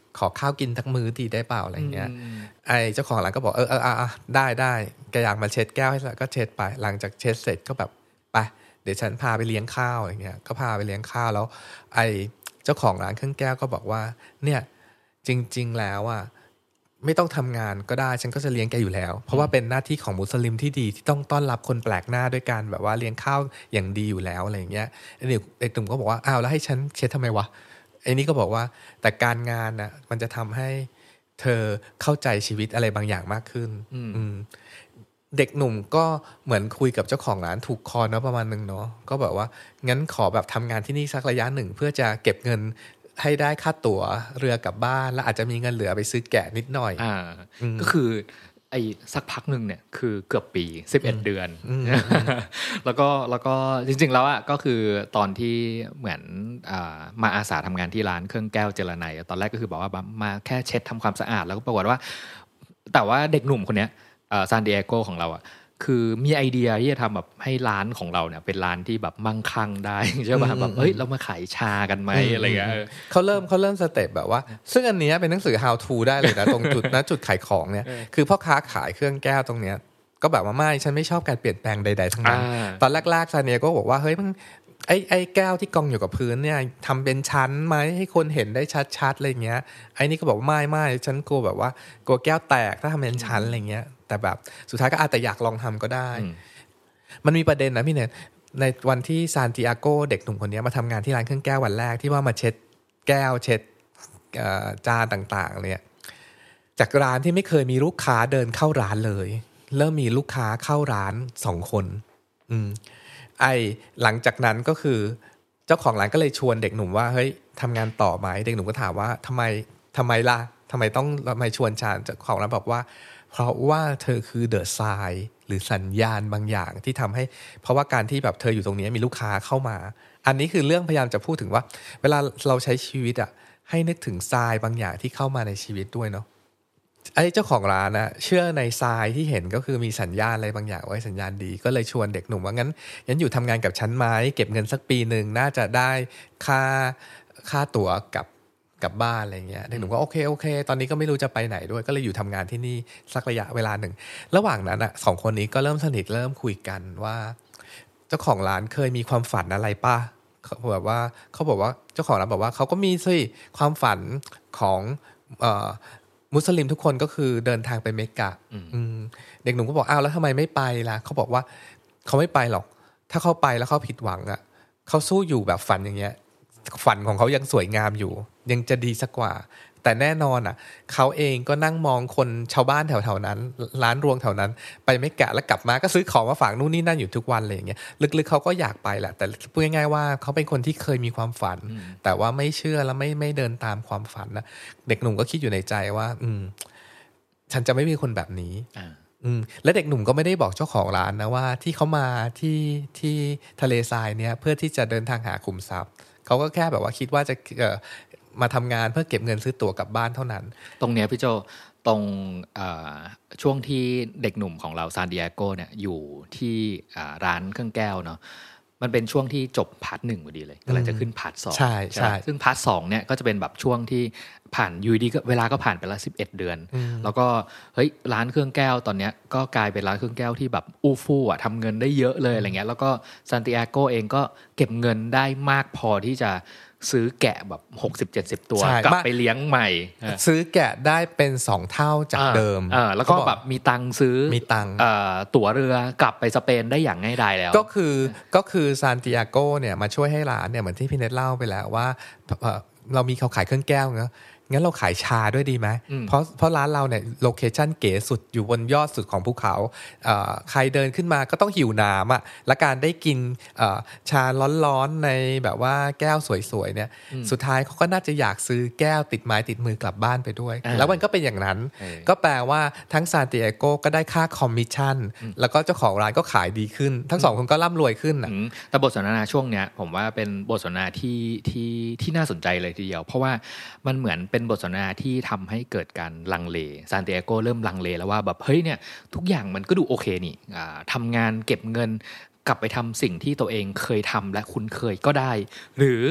ขอข้าวกินทักมื้อทีได้เปล่าอะไรเงี้ยไอ้เจ้าของร้านก็บอกเออเอออ่ะได้ได้แกอยากมาเช็ดแก้วให้ก็เช็ดไปหลังจากเช็ดเสร็จก็แบบไปเดี๋ยวฉันพาไปเลี้ยงข้าวอะไรเงี้ยก็พาไปเลี้ยงข้าวแล้วไอ้เจ้าของร้านเครื่องแก้วก็บอกว่าเนี่ยจริงๆแล้วอ่ะไม่ต้องทำงานก็ได้ฉันก็จะเลี้ยงแกอยู่แล้วเพราะว่าเป็นหน้าที่ของมุสลิมที่ดีที่ต้องต้อนรับคนแปลกหน้าด้วยการแบบว่าเลี้ยงข้าวอย่างดีอยู่แล้วอะไรอย่างเงี้ยไอ้เด็กไอ้ตุ่มก็บอกว่าอ้าวแล้วให้ฉันเช็ดทำไมวะไอ้นี่ก็บอกว่าแต่การงานน่ะมันจะทำให้เธอเข้าใจชีวิตอะไรบางอย่างมากขึ้นอืมเด็กหนุ่มก็เหมือนคุยกับเจ้าของร้านถูกคอเนาะประมาณนึงเนาะก็แบบว่างั้นขอแบบทำงานที่นี่สักระยะหนึ่งเพื่อจะเก็บเงินให้ได้ค่าตั๋วเรือกลับบ้านแล้วอาจจะมีเงินเหลือไปซื้อแกะนิดหน่อยอ่าก็คือไอ้สักพักนึงเนี่ยคือเกือบปีสิบเอ็ดเดือนแล้วก็แล้วก็จริงๆแล้วอ่ะก็คือตอนที่เหมือนอ่ามาอาสาทำงานที่ร้านเครื่องแก้วเจรไนตอนแรกก็คือบอกว่ามาแค่เช็ดทำความสะอาดแล้วก็ปรากฏว่าแต่ว่าเด็กหนุ่มคนเนี้ยอ่าซานดิเอโกของเราอ่ะคือมีไอเดียที่จะทำแบบให้ร้านของเราเนี่ยเป็นร้านที่แบบมั่งคั่งได้ใช่ป่ะแบบเอ้ยเรามาขายชากันไหมอะไรเงี้ยเขาเริ่มเขาเริ่มสเต็ปแบบว่าซึ่งอันนี้เป็นหนังสือ how to ได้เลยนะ ตรงจุดนะจุดขายของเนี่ยคือพ่อค้าขายเครื่องแก้วตรงเนี้ยก็แบบว่าไม่ฉันไม่ชอบการเปลี่ยนแปลงใดๆทั้งนั้นตอนแรกๆซาเนียก็บอกว่าเฮ้ยมันไอ้ไอ้แก้วที่กองอยู่กับพื้นเนี่ยทำเป็นชั้นไหมให้คนเห็นได้ชัดๆอะไรเงี้ยไอ้นี่ก็บอกว่าไม่ไม่ฉันกลัวแบบว่ากลัวแก้วแตกถ้าทำเป็นชั้นอะไรเงี้ยแต่แบบสุดท้ายก็อาจจะอยากลองทำก็ได้มันมีประเด็นนะพี่เนทในวันที่ซานติอาโกเด็กหนุ่มคนนี้มาทำงานที่ร้านเครื่องแก้ววันแรกที่ว่ามาเช็ดแก้วเช็ดจานต่างๆเนี่ยจากร้านที่ไม่เคยมีลูกค้าเดินเข้าร้านเลยเริ่มมีลูกค้าเข้าร้านสองคนอืมไอหลังจากนั้นก็คือเจ้าของร้านก็เลยชวนเด็กหนุ่มว่าเฮ้ยทำงานต่อไหมเด็กหนุ่มก็ถามว่าทำไมทำไมล่ะทำไมต้องทำไมชวนชานเจ้าของร้านบอกว่าเพราะว่าเธอคือเดอะไซน์หรือสัญญาณบางอย่างที่ทำให้เพราะว่าการที่แบบเธออยู่ตรงนี้มีลูกค้าเข้ามาอันนี้คือเรื่องพยายามจะพูดถึงว่าเวลาเราใช้ชีวิตอ่ะให้นึกถึงทรายบางอย่างที่เข้ามาในชีวิตด้วยเนาะไอ้เจ้าของร้านนะเชื่อในทรายที่เห็นก็คือมีสัญญาณอะไรบางอย่างไว้สัญญาณดีก็เลยชวนเด็กหนุ่มว่างั้นงั้นอยู่ทำงานกับฉันไหมเก็บเงินสักปีนึงน่าจะได้ค่าค่าตั๋วกับกลับบ้านอะไรเงี้ยเด็กหนุ่มก็โอเคโอเคตอนนี้ก็ไม่รู้จะไปไหนด้วยก็เลยอยู่ทำงานที่นี่สักระยะเวลาหนึ่งระหว่างนั้นอ่ะสองคนนี้ก็เริ่มสนิทเริ่มคุยกันว่าเจ้าของร้านเคยมีความฝันอะไรป่ะเขาแบบว่าเขาบอกว่าเจ้าของร้านบอกว่าเขาก็มีสิความฝันของเอ่อมุสลิมทุกคนก็คือเดินทางไปเมกกะเด็กหนุ่มก็บอกอ้าวแล้วทำไมไม่ไปล่ะเขาบอกว่าเขาไม่ไปหรอกถ้าเขาไปแล้วเขาผิดหวังอ่ะเขาสู้อยู่แบบฝันอย่างเงี้ยฝันของเขายังสวยงามอยู่ยังจะดีสักกว่าแต่แน่นอนอ่ะเขาเองก็นั่งมองคนชาวบ้านแถวๆนั้นร้านรวงแถวนั้นไปไม่กะแล้วกลับมาก็ซื้อของมาฝากนู่นนี่นั่นอยู่ทุกวันเลยอย่างเงี้ยลึกๆเขาก็อยากไปแหละแต่พูดง่ายๆว่าเขาเป็นคนที่เคยมีความฝันแต่ว่าไม่เชื่อและไม่ไม่เดินตามความฝันนะเด็กหนุ่มก็คิดอยู่ในใจว่าอืมฉันจะไม่มีคนแบบนี้อืมและเด็กหนุ่มก็ไม่ได้บอกเจ้าของร้านนะว่าที่เขามาที่ที่ทะเลทรายเนี่ยเพื่อที่จะเดินทางหาขุมทรัพย์เขาก็แค่แบบว่าคิดว่าจะเอ่อมาทำงานเพื่อเก็บเงินซื้อตั๋วกลับบ้านเท่านั้นตรงเนี้ยพี่โจตรงช่วงที่เด็กหนุ่มของเราซานดิเอโกเนี่ยอยู่ที่ร้านเครื่องแก้วเนาะมันเป็นช่วงที่จบพาร์ทหนึ่งพอดีเลยกำลังจะขึ้นพาร์ทสองใช่ใช่ซึ่งพาร์ทสองเนี่ยก็จะเป็นแบบช่วงที่ผ่านยูดีก็เวลาก็ผ่านไปแล้วสิบเอ็ดเดือนแล้วก็เฮ้ยร้านเครื่องแก้วตอนเนี้ยก็กลายเป็นร้านเครื่องแก้วที่แบบอู้ฟู่อ่ะทำเงินได้เยอะเลยอะไรเงี้ยแล้วก็ซานติอาโกเองก็เก็บเงินได้มากพอที่จะซื้อแกะแบบ หกสิบเจ็ดสิบ ตัวกลับไปเลี้ยงใหม่ซื้อแกะได้เป็นสองเท่าจากเดิมอ่าแล้วก็แบบมีตังค์ซื้อมีตังค์เอ่อตั๋วเรือกลับไปสเปนได้อย่างง่ายดายแล้วก็คือก็คือซานติอาโกเนี่ยมาช่วยให้ร้านเนี่ยเหมือนที่พี่เนทเล่าไปแล้วว่าเรามีเขาขายเครื่องแก้วเนาะงั้นเราขายชาด้วยดีไหมเพราะเพราะร้านเราเนี่ยโลเคชั่นเก๋สุดอยู่บนยอดสุดของภูเขาใครเดินขึ้นมาก็ต้องหิวน้ำอ่ะและการได้กินชาร้อนๆในแบบว่าแก้วสวยๆเนี่ยสุดท้ายเขาก็น่าจะอยากซื้อแก้วติดไม้ติดมือกลับบ้านไปด้วยแล้วมันก็เป็นอย่างนั้นก็แปลว่าทั้งซานติอาโกก็ได้ค่าคอมมิชชั่นแล้วก็เจ้าของร้านก็ขายดีขึ้นทั้งสองคนก็ร่ำรวยขึ้นอ่ะแต่บทสนทนาช่วงเนี้ยผมว่าเป็นบทสนทนาที่ที่ที่น่าสนใจเลยทีเดียวเพราะว่ามันเหมือนเป็นบทสนทนาที่ทำให้เกิดการลังเลซานติอาโกเริ่มลังเลแล้วว่าแบบเฮ้ยเนี่ยทุกอย่างมันก็ดูโอเคนี่ทำงานเก็บเงินกลับไปทำสิ่งที่ตัวเองเคยทำและคุ้นเคยก็ได้หรือ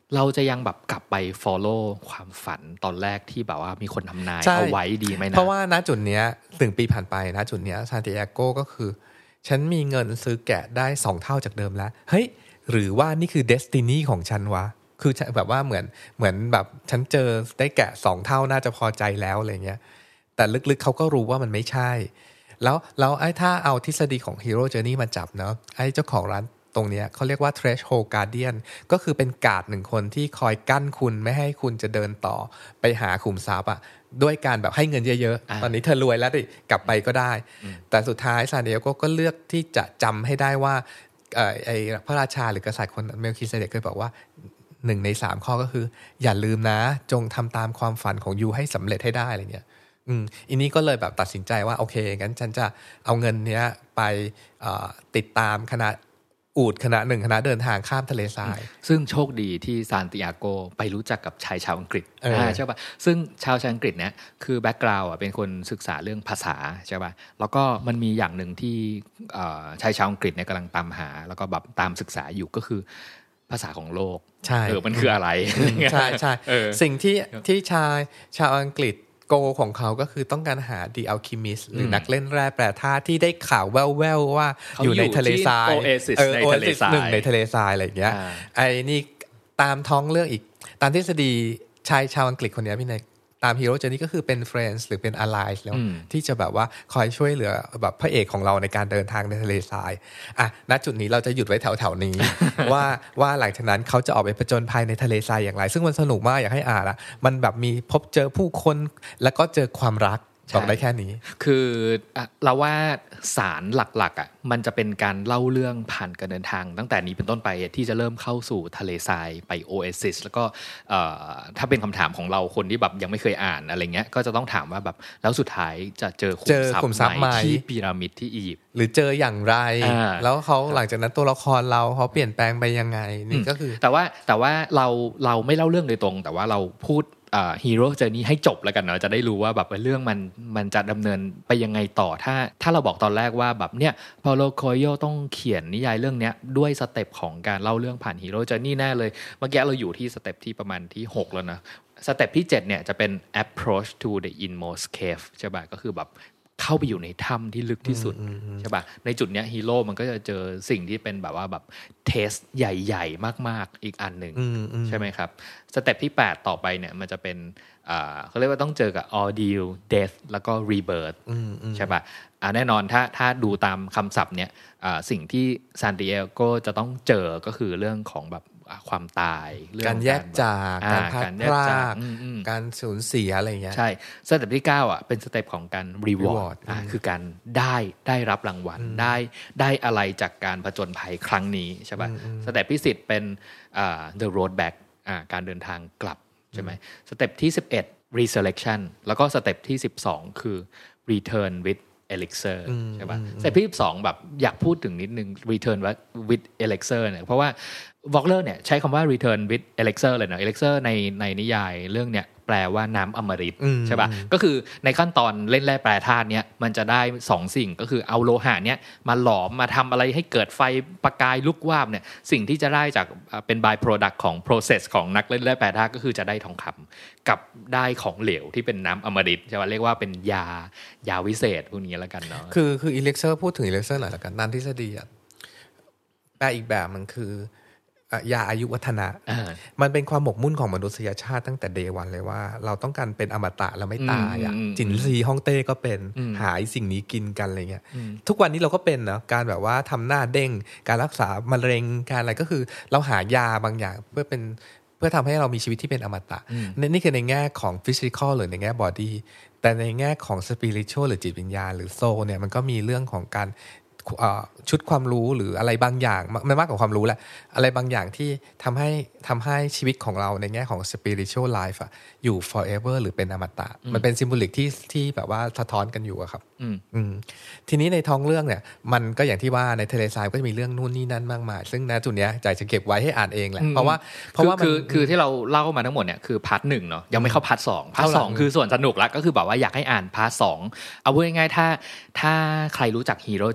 เราจะยังแบบกลับไป follow ความฝันตอนแรกที่แบบว่ามีคนทำนายเอาไว้ดีไหมนะเพราะว่าณจุดเนี้ยถึงปีผ่านไปณจุดเนี้ยซานติอาโกก็คือฉันมีเงินซื้อแกะได้สองเท่าจากเดิมแล้วเฮ้ยหรือว่านี่คือเดสตินีของฉันวะคือแบบว่าเหมือนเหมือนแบบฉันเจอได้แกะสองเท่าน่าจะพอใจแล้วอะไรเงี้ยแต่ลึกๆเขาก็รู้ว่ามันไม่ใช่แล้วแล้วไอ้ถ้าเอาทฤษฎีของ Hero Journey มาจับเนาะไอ้เจ้าของร้านตรงเนี้ยเขาเรียกว่า threshold guardian ก็คือเป็นการ์ดหนึ่งคนที่คอยกั้นคุณไม่ให้คุณจะเดินต่อไปหาขุมทรัพย์อ่ะด้วยการแบบให้เงินเยอะๆตอนนี้เธอรวยแล้วดิกลับไปก็ได้แต่สุดท้ายซานดิเอโกก็เลือกที่จะจำให้ได้ว่าไอ้พระราชาหรือกษัตริย์คนเมลคิเซเดกเคยบอกว่าหนึ่งในสามข้อก็คืออย่าลืมนะจงทำตามความฝันของยูให้สำเร็จให้ได้อะไรเงี้ยอืมอันนี้ก็เลยแบบตัดสินใจว่าโอเคงั้นฉันจะเอาเงินเนี้ยไปติดตามคณะอูฐคณะหนึ่งคณะเดินทางข้ามทะเลทรายซึ่งโชคดีที่ซานติอาโกไปรู้จักกับชายชาวอังกฤษใช่ป่ะซึ่งชาวชาวอังกฤษเนี่ยคือแบ็คกราวด์อ่ะเป็นคนศึกษาเรื่องภาษาใช่ป่ะแล้วก็มันมีอย่างหนึ่งที่ชายชาวอังกฤษเนี่ยกำลังตามหาแล้วก็แบบตามศึกษาอยู่ก็คือภาษาของโลกใช่เออมันคืออะไรใช่ใช่สิ่งที่ที่ชายชาวอังกฤษโกของเขาก็คือต้องการหา The Alchemist หรือนักเล่นแร่แปรธาตุที่ได้ข่าวแว่วๆว่าอยู่ในทะเลทราย Oasis ในทะเลทรายหนึ่งในทะเลทรายอะไรอย่างเงี้ยไอ้นี่ตามท้องเรื่องอีกตามทฤษฎีชายชาวอังกฤษคนนี้พี่นายตาม Hero Journey ก็คือเป็น friends หรือเป็น allies แล้วที่จะแบบว่าคอยช่วยเหลือแบบพระเอกของเราในการเดินทางในทะเลทรายอ่ะณจุดนี้เราจะหยุดไว้แถวๆนี้ ว่าว่าหลังจากนั้นเขาจะออกไปผจญภัยในทะเลทรายอย่างไรซึ่งมันสนุกมากอยากให้อ่านอ่ะมันแบบมีพบเจอผู้คนแล้วก็เจอความรักบอกได้แค่นี้คือเราว่าสารหลักๆอ่ะมันจะเป็นการเล่าเรื่องผ่านการเดินทางตั้งแต่นี้เป็นต้นไปที่จะเริ่มเข้าสู่ทะเลทรายไปโอเอซิสแล้วก็ถ้าเป็นคำถามของเราคนที่แบบยังไม่เคยอ่านอะไรเงี้ยก็จะต้องถามว่าแบบแล้วสุดท้ายจะเจอขุมทรัพย์ไหมที่พีระมิดที่อียิปต์หรือเจออย่างไรแล้วเขาหลังจากนั้นตัวละครเราเขาเปลี่ยนแปลงไปยังไงนี่ก็คือแต่ว่าแต่ว่าเราเราไม่เล่าเรื่องโดยตรงแต่ว่าเราพูดฮีโร่เจอร์นี่ให้จบแล้วกันเนาะจะได้รู้ว่าแบบเรื่องมันมันจะดำเนินไปยังไงต่อถ้าถ้าเราบอกตอนแรกว่าแบบเนี่ยพาโลโคโยต้องเขียนนิยายเรื่องเนี้ยด้วยสเต็ปของการเล่าเรื่องผ่านฮีโร่เจอร์นี่แน่เลยเมื่อกี้เราอยู่ที่สเต็ปที่ประมาณที่หกแล้วนะสเต็ปที่เจ็ดเนี่ยจะเป็น approach to the inmost cave ใช่ป่ะก็คือแบบเข้าไปอยู่ในถ้ำที่ลึกที่สุดใช่ป่ะในจุดเนี้ยฮีโร่มันก็จะเจอสิ่งที่เป็นแบบว่าแบบเทสใหญ่ๆมากๆอีกอันหนึ่งใช่ไหมครับสเต็ปที่แปดต่อไปเนี่ยมันจะเป็นเขาเรียกว่าต้องเจอกับ ordeal death แล้วก็ rebirth ใช่ป่ะแน่นอนถ้าถ้าดูตามคำศัพท์เนี่ยสิ่งที่ซานติเอโกจะต้องเจอก็คือเรื่องของแบบความตายการแยกจากการพลัดพรากการสูญเสียอะไรอย่างเงี้ยใช่สเต็ปที่เก้าอ่ะเป็นสเต็ปของการ reward อ่ะคือการได้ได้รับรางวัลได้ได้อะไรจากการผจญภัยครั้งนี้ใช่ป่ะสเต็ปที่สิบเป็น the road back อ่าการเดินทางกลับใช่ไหมสเต็ปที่สิบเอ็ด resurrection แล้วก็สเต็ปที่สิบสองคือ return with elixir ใช่ป่ะสเต็ปที่สิบสองแบบอยากพูดถึงนิดนึง return with elixir เนี่ยเพราะว่าวอลเลอร์เนี่ยใช้คำว่า return with elixir เลยนะ elixir ในในนิยายเรื่องเนี้ยแปลว่าน้ำอมฤตใช่ป่ะก็คือในขั้นตอนเล่นแร่แปรธาตุเนี้ยมันจะได้สองสิ่งก็คือเอาโลหะเนี้ยมาหลอมมาทำอะไรให้เกิดไฟประกายลุกวาบเนี่ยสิ่งที่จะได้จากเป็น by product ของ process ของนักเล่นแร่แปรธาตุก็คือจะได้ทองคำกับได้ของเหลวที่เป็นน้ำอมฤตใช่ป่ะเรียกว่าเป็นยายาวิเศษพวกนี้แล้วกันเนาะคือคือ elixir พูดถึง elixir หน่อยละกันตามทฤษฎีอ่ะแปลอีกแบบมันคือยาอายุวัฒนะมันเป็นความหมกมุ่นของมนุษยชาติตั้งแต่เดย์วันเลยว่าเราต้องการเป็นอมตะแล้วไม่ตายอ่ะจินซีฮ่องเต้ก็เป็นหายสิ่งนี้กินกันอะไรเงี้ยทุกวันนี้เราก็เป็นนะการแบบว่าทำหน้าเด้งการรักษามะเร็งการอะไรก็คือเราหายาบางอย่างเพื่อเป็นเพื่อทำให้เรามีชีวิตที่เป็นอมตะนี่คือในแง่ของฟิสิกอลหรือในแง่บอดี้แต่ในแง่ของสปิริตชัลหรือจิตวิญญาณหรือโซลเนี่ยมันก็มีเรื่องของการชุดความรู้หรืออะไรบางอย่างไม่มากกว่าความรู้แหละอะไรบางอย่างที่ทำให้ทำให้ชีวิตของเราในแง่ของ spiritual life อะอยู่ forever หรือเป็นอมตะมันเป็น symbolic ที่ที่แบบว่าสะท้อนกันอยู่อะครับทีนี้ในท้องเรื่องเนี่ยมันก็อย่างที่ว่าในทะเลทรายก็จะมีเรื่องนู่นนี่นั่นมากมายซึ่งณจุดเนี้ยใจจะเก็บไว้ให้อ่านเองแหละเพราะว่าเพราะว่าคือคือที่เราเล่ามาทั้งหมดเนี่ยคือพาร์ทหนึ่งเนาะยังไม่เข้าพาร์ทสองพาร์ทสองคือส่วนสนุกละก็คือแบบว่าอยากให้อ่านพาร์ทสองเอาพูดง่ายๆถ้าถ้าใครรู้จัก Hero Journey เรา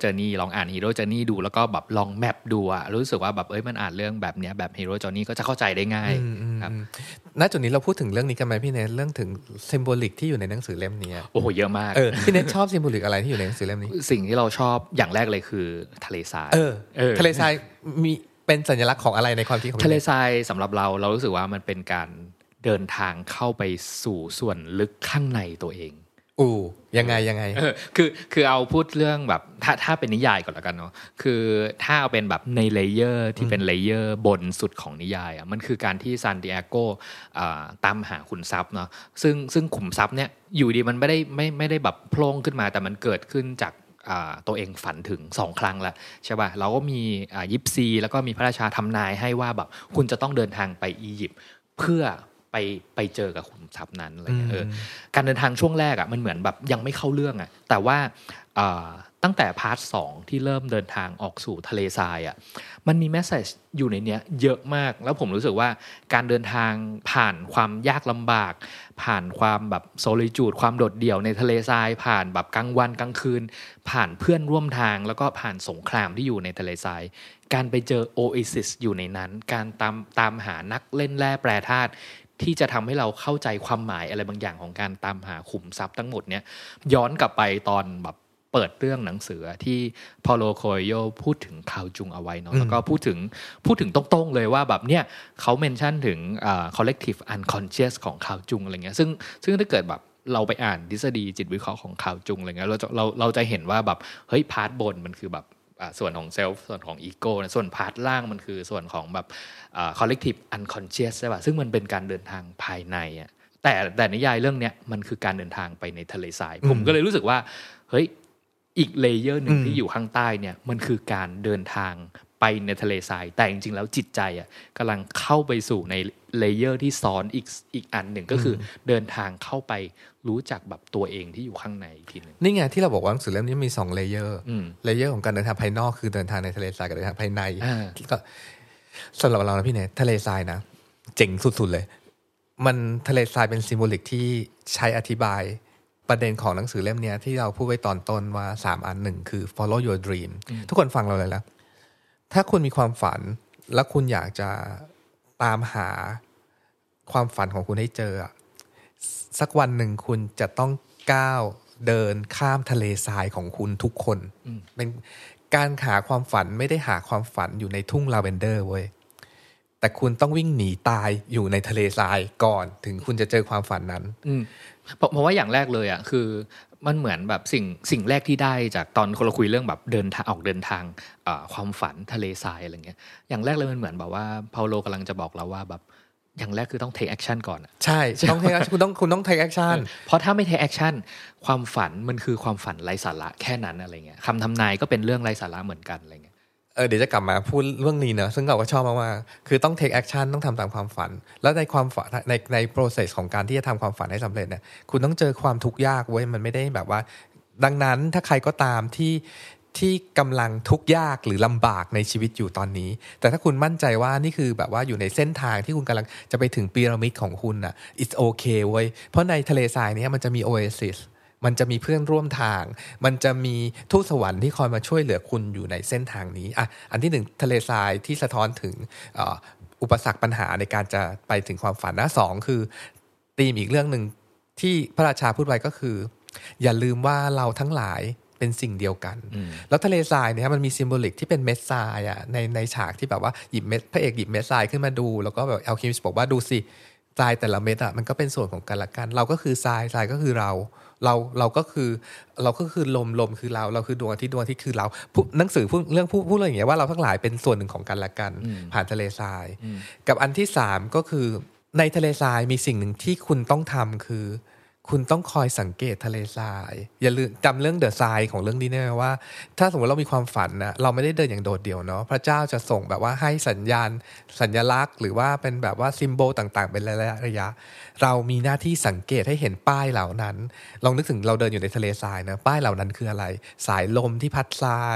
องอ่าน Hero Journey ดูแล้วก็แบบลองแมปดูอะรู้สึกว่าแบบเอ้ยมันอ่านเรื่องแบบเนี้ยแบบ Hero Journey ก็จะเข้าใจได้ง่ายครับณจุดนี้เราพูดถึงเรื่องนี้กันไหมพี่เนทเรื่องถึงซิมโบลิกที่อยู่ในหนังสือเล่มนี้โอ้โหเยอะมากเออพี่เนทชอบซิมโบลิกอะไรที่อยู่ในหนังสือเล่มนี้สิ่งที่เราชอบอย่างแรกเลยคือทะเลทรายเออทะเลทรายมีเป็นสัญลักษณ์ของอะไรในความคิดของทะเลทรายสำหรับเราเรารู้สึกว่ามันเป็นการเดินทางเข้าไปสู่ส่วนลึกข้างในตัวเองอู้ยังไงยังไงเออคือคือเอาพูดเรื่องแบบถ้าถ้าเป็นนิยายก่อนแล้วกันเนาะคือถ้าเอาเป็นแบบในเลเยอร์ที่เป็นเลเยอร์บนสุดของนิยายอ่ะมันคือการที่ซานติอาโกอ่าตามหาขุมทรัพย์เนาะซึ่งซึ่งขุมทรัพย์เนี่ยอยู่ดีมันไม่ได้ไม่ไม่ได้แบบโผล่ขึ้นมาแต่มันเกิดขึ้นจากตัวเองฝันถึงสองครั้งแล้วใช่ป่ะเราก็มียิปซีแล้วก็มีพระราชาทำนายให้ว่าแบบคุณจะต้องเดินทางไปอียิปต์เพื่อไปไปเจอกับขุมทรัพย์นั้นอะไรเงี้ยเออการเดินทางช่วงแรกอ่ะมันเหมือนแบบยังไม่เข้าเรื่องอ่ะแต่ว่าตั้งแต่พาร์ทสองที่เริ่มเดินทางออกสู่ทะเลทรายอ่ะมันมีแมสเสจอยู่ในเนี้ยเยอะมากแล้วผมรู้สึกว่าการเดินทางผ่านความยากลำบากผ่านความแบบโซลิจูดความโดดเดี่ยวในทะเลทรายผ่านแบบกลางวันกลางคืนผ่านเพื่อนร่วมทางแล้วก็ผ่านสงครามที่อยู่ในทะเลทรายการไปเจอโอเอซิสอยู่ในนั้นการตามตามหานักเล่นแร่แปรธาตุที่จะทำให้เราเข้าใจความหมายอะไรบางอย่างของการตามหาขุมทรัพย์ทั้งหมดเนี้ยย้อนกลับไปตอนแบบเปิดเรื่องหนังสือที่พอโลโคโยพูดถึงคาวจุงเอาไว้เนาะแล้วก็พูดถึงพูดถึงตรงๆเลยว่าแบบเนี้ยเขาเมนชั่นถึงอ่า collective unconscious ของคาวจุงอะไรเงี้ยซึ่งซึ่งถ้าเกิดแบบเราไปอ่านทฤษฎีจิตวิเคราะห์ของคาวจุงอะไรเงี้ยเราจะเราเราจะเห็นว่าแบบเฮ้ยพาร์ทบนมันคือแบบส่วนของเซลฟ์ส่วนของอีโก้นะส่วนพาร์ทล่างมันคือส่วนของแบบ collective unconscious ใช่ป่ะซึ่งมันเป็นการเดินทางภายในอ่ะแต่แต่นิยายเรื่องเนี้ยมันคือการเดินทางไปในทะเลทรายผมก็เลยรู้สึกว่าเฮ้ยอีกเลเยอร์หนึ่งที่อยู่ข้างใต้เนี่ยมันคือการเดินทางไปในทะเลทรายแต่จริงๆแล้วจิตใจอ่ะกำลังเข้าไปสู่ในเลเยอร์ที่ซ้อนอีกอีกอันหนึ่งก็คือเดินทางเข้าไปรู้จักแบบตัวเองที่อยู่ข้างในทีนึงนี่ไงที่เราบอกว่าหนังสือเล่มนี้มีสองเลเยอร์เลเยอร์ของการเดินทางภายนอกคือเดินทางในทะเลทรายกับเดินทางภายในก็สำหรับเรานะพี่เนี่ยทะเลทรายนะเจ๋งสุดๆเลยมันทะเลทรายเป็นซิมโบลิกที่ใช้อธิบายประเด็นของหนังสือเล่มนี้ที่เราพูดไว้ตอนต้นว่าสามอันหนึ่งคือ follow your dream ทุกคนฟังเราเลยแล้วถ้าคุณมีความฝันและคุณอยากจะตามหาความฝันของคุณให้เจอสักวันหนึ่งคุณจะต้องก้าวเดินข้ามทะเลทรายของคุณทุกคนเป็นการหาความฝันไม่ได้หาความฝันอยู่ในทุ่งลาเวนเดอร์เว้ยแต่คุณต้องวิ่งหนีตายอยู่ในทะเลทรายก่อนถึงคุณจะเจอความฝันนั้นเพราะว่าอย่างแรกเลยอ่ะคือมันเหมือนแบบสิ่งสิ่งแรกที่ได้จากตอนเราคุยเรื่องแบบเดินทางออกเดินทางความฝันทะเลทรายอะไรเงี้ยอย่างแรกเลยมันเหมือนแบบว่าเปาโลกำลังจะบอกเราว่าแบบอย่างแรกคือต้อง take action ก่อนอ่ะใช่ต้อง take action คุณต้องคุณต้อง take action เพราะถ้าไม่ take action ความฝันมันคือความฝันไร้สาระแค่นั้นอะไรเงี้ยคำทำนายก็เป็นเรื่องไร้สาระเหมือนกันอะไรเงี้ยเออเดี๋ยวจะกลับมาพูดเรื่องนี้เนอะซึ่งเราก็ชอบมากๆคือต้อง take action ต้องทำตามความฝันแล้วในความฝันในใน process ของการที่จะทำความฝันให้สำเร็จเนี่ยคุณต้องเจอความทุกข์ยากเว้ยมันไม่ได้แบบว่าดังนั้นถ้าใครก็ตามที่ที่กำลังทุกข์ยากหรือลำบากในชีวิตอยู่ตอนนี้แต่ถ้าคุณมั่นใจว่านี่คือแบบว่าอยู่ในเส้นทางที่คุณกำลังจะไปถึงพีระมิดของคุณน่ะ it's okay เว้ยเพราะในทะเลทรายนี้มันจะมี oasisมันจะมีเพื่อนร่วมทางมันจะมีทูตสวรรค์ที่คอยมาช่วยเหลือคุณอยู่ในเส้นทางนี้อ่ะอันที่หนึ่งทะเลทรายที่สะท้อนถึงอุปสรรคปัญหาในการจะไปถึงความฝันนะสองคือธีมอีกเรื่องหนึ่งที่พระราชาพูดไว้ก็คืออย่าลืมว่าเราทั้งหลายเป็นสิ่งเดียวกันแล้วทะเลทรายเนี่ยมันมีซิมโบลิกที่เป็นเม็ดทรายอ่ะในในฉากที่แบบว่าหยิบเม็ดพระเอกหยิบเม็ดทรายขึ้นมาดูแล้วก็แบบอัลเคมิสต์บอกว่าดูสิทรายแต่ละเม็ดอ่ะมันก็เป็นส่วนของกันและกันเราก็คือทรายทรายก็คือเราเราเราก็คือเราก็คือลมลมคือเราเราคือดวงอาทิตย์ดวงอาทิตย์คือเราหนังสือพูดเรื่องพูดพูดเรื่องอย่างเงี้ยว่าเราทั้งหลายเป็นส่วนหนึ่งของกันและกันผ่านทะเลทรายกับอันที่สามก็คือในทะเลทรายมีสิ่งหนึ่งที่คุณต้องทำคือคุณต้องคอยสังเกตทะเลทรายอย่าลืมจำเรื่องเดอะทรายของเรื่องนี้ได้ไหมว่าถ้าสมมติเรามีความฝันนะเราไม่ได้เดินอย่างโดดเดี่ยวเนาะพระเจ้าจะส่งแบบว่าให้สัญญาณสัญลักษณ์หรือว่าเป็นแบบว่าซิมโบลต่างๆเป็นระยะระยะเรามีหน้าที่สังเกตให้เห็นป้ายเหล่านั้นลองนึกถึงเราเดินอยู่ในทะเลทรายนะป้ายเหล่านั้นคืออะไรสายลมที่พัดทราย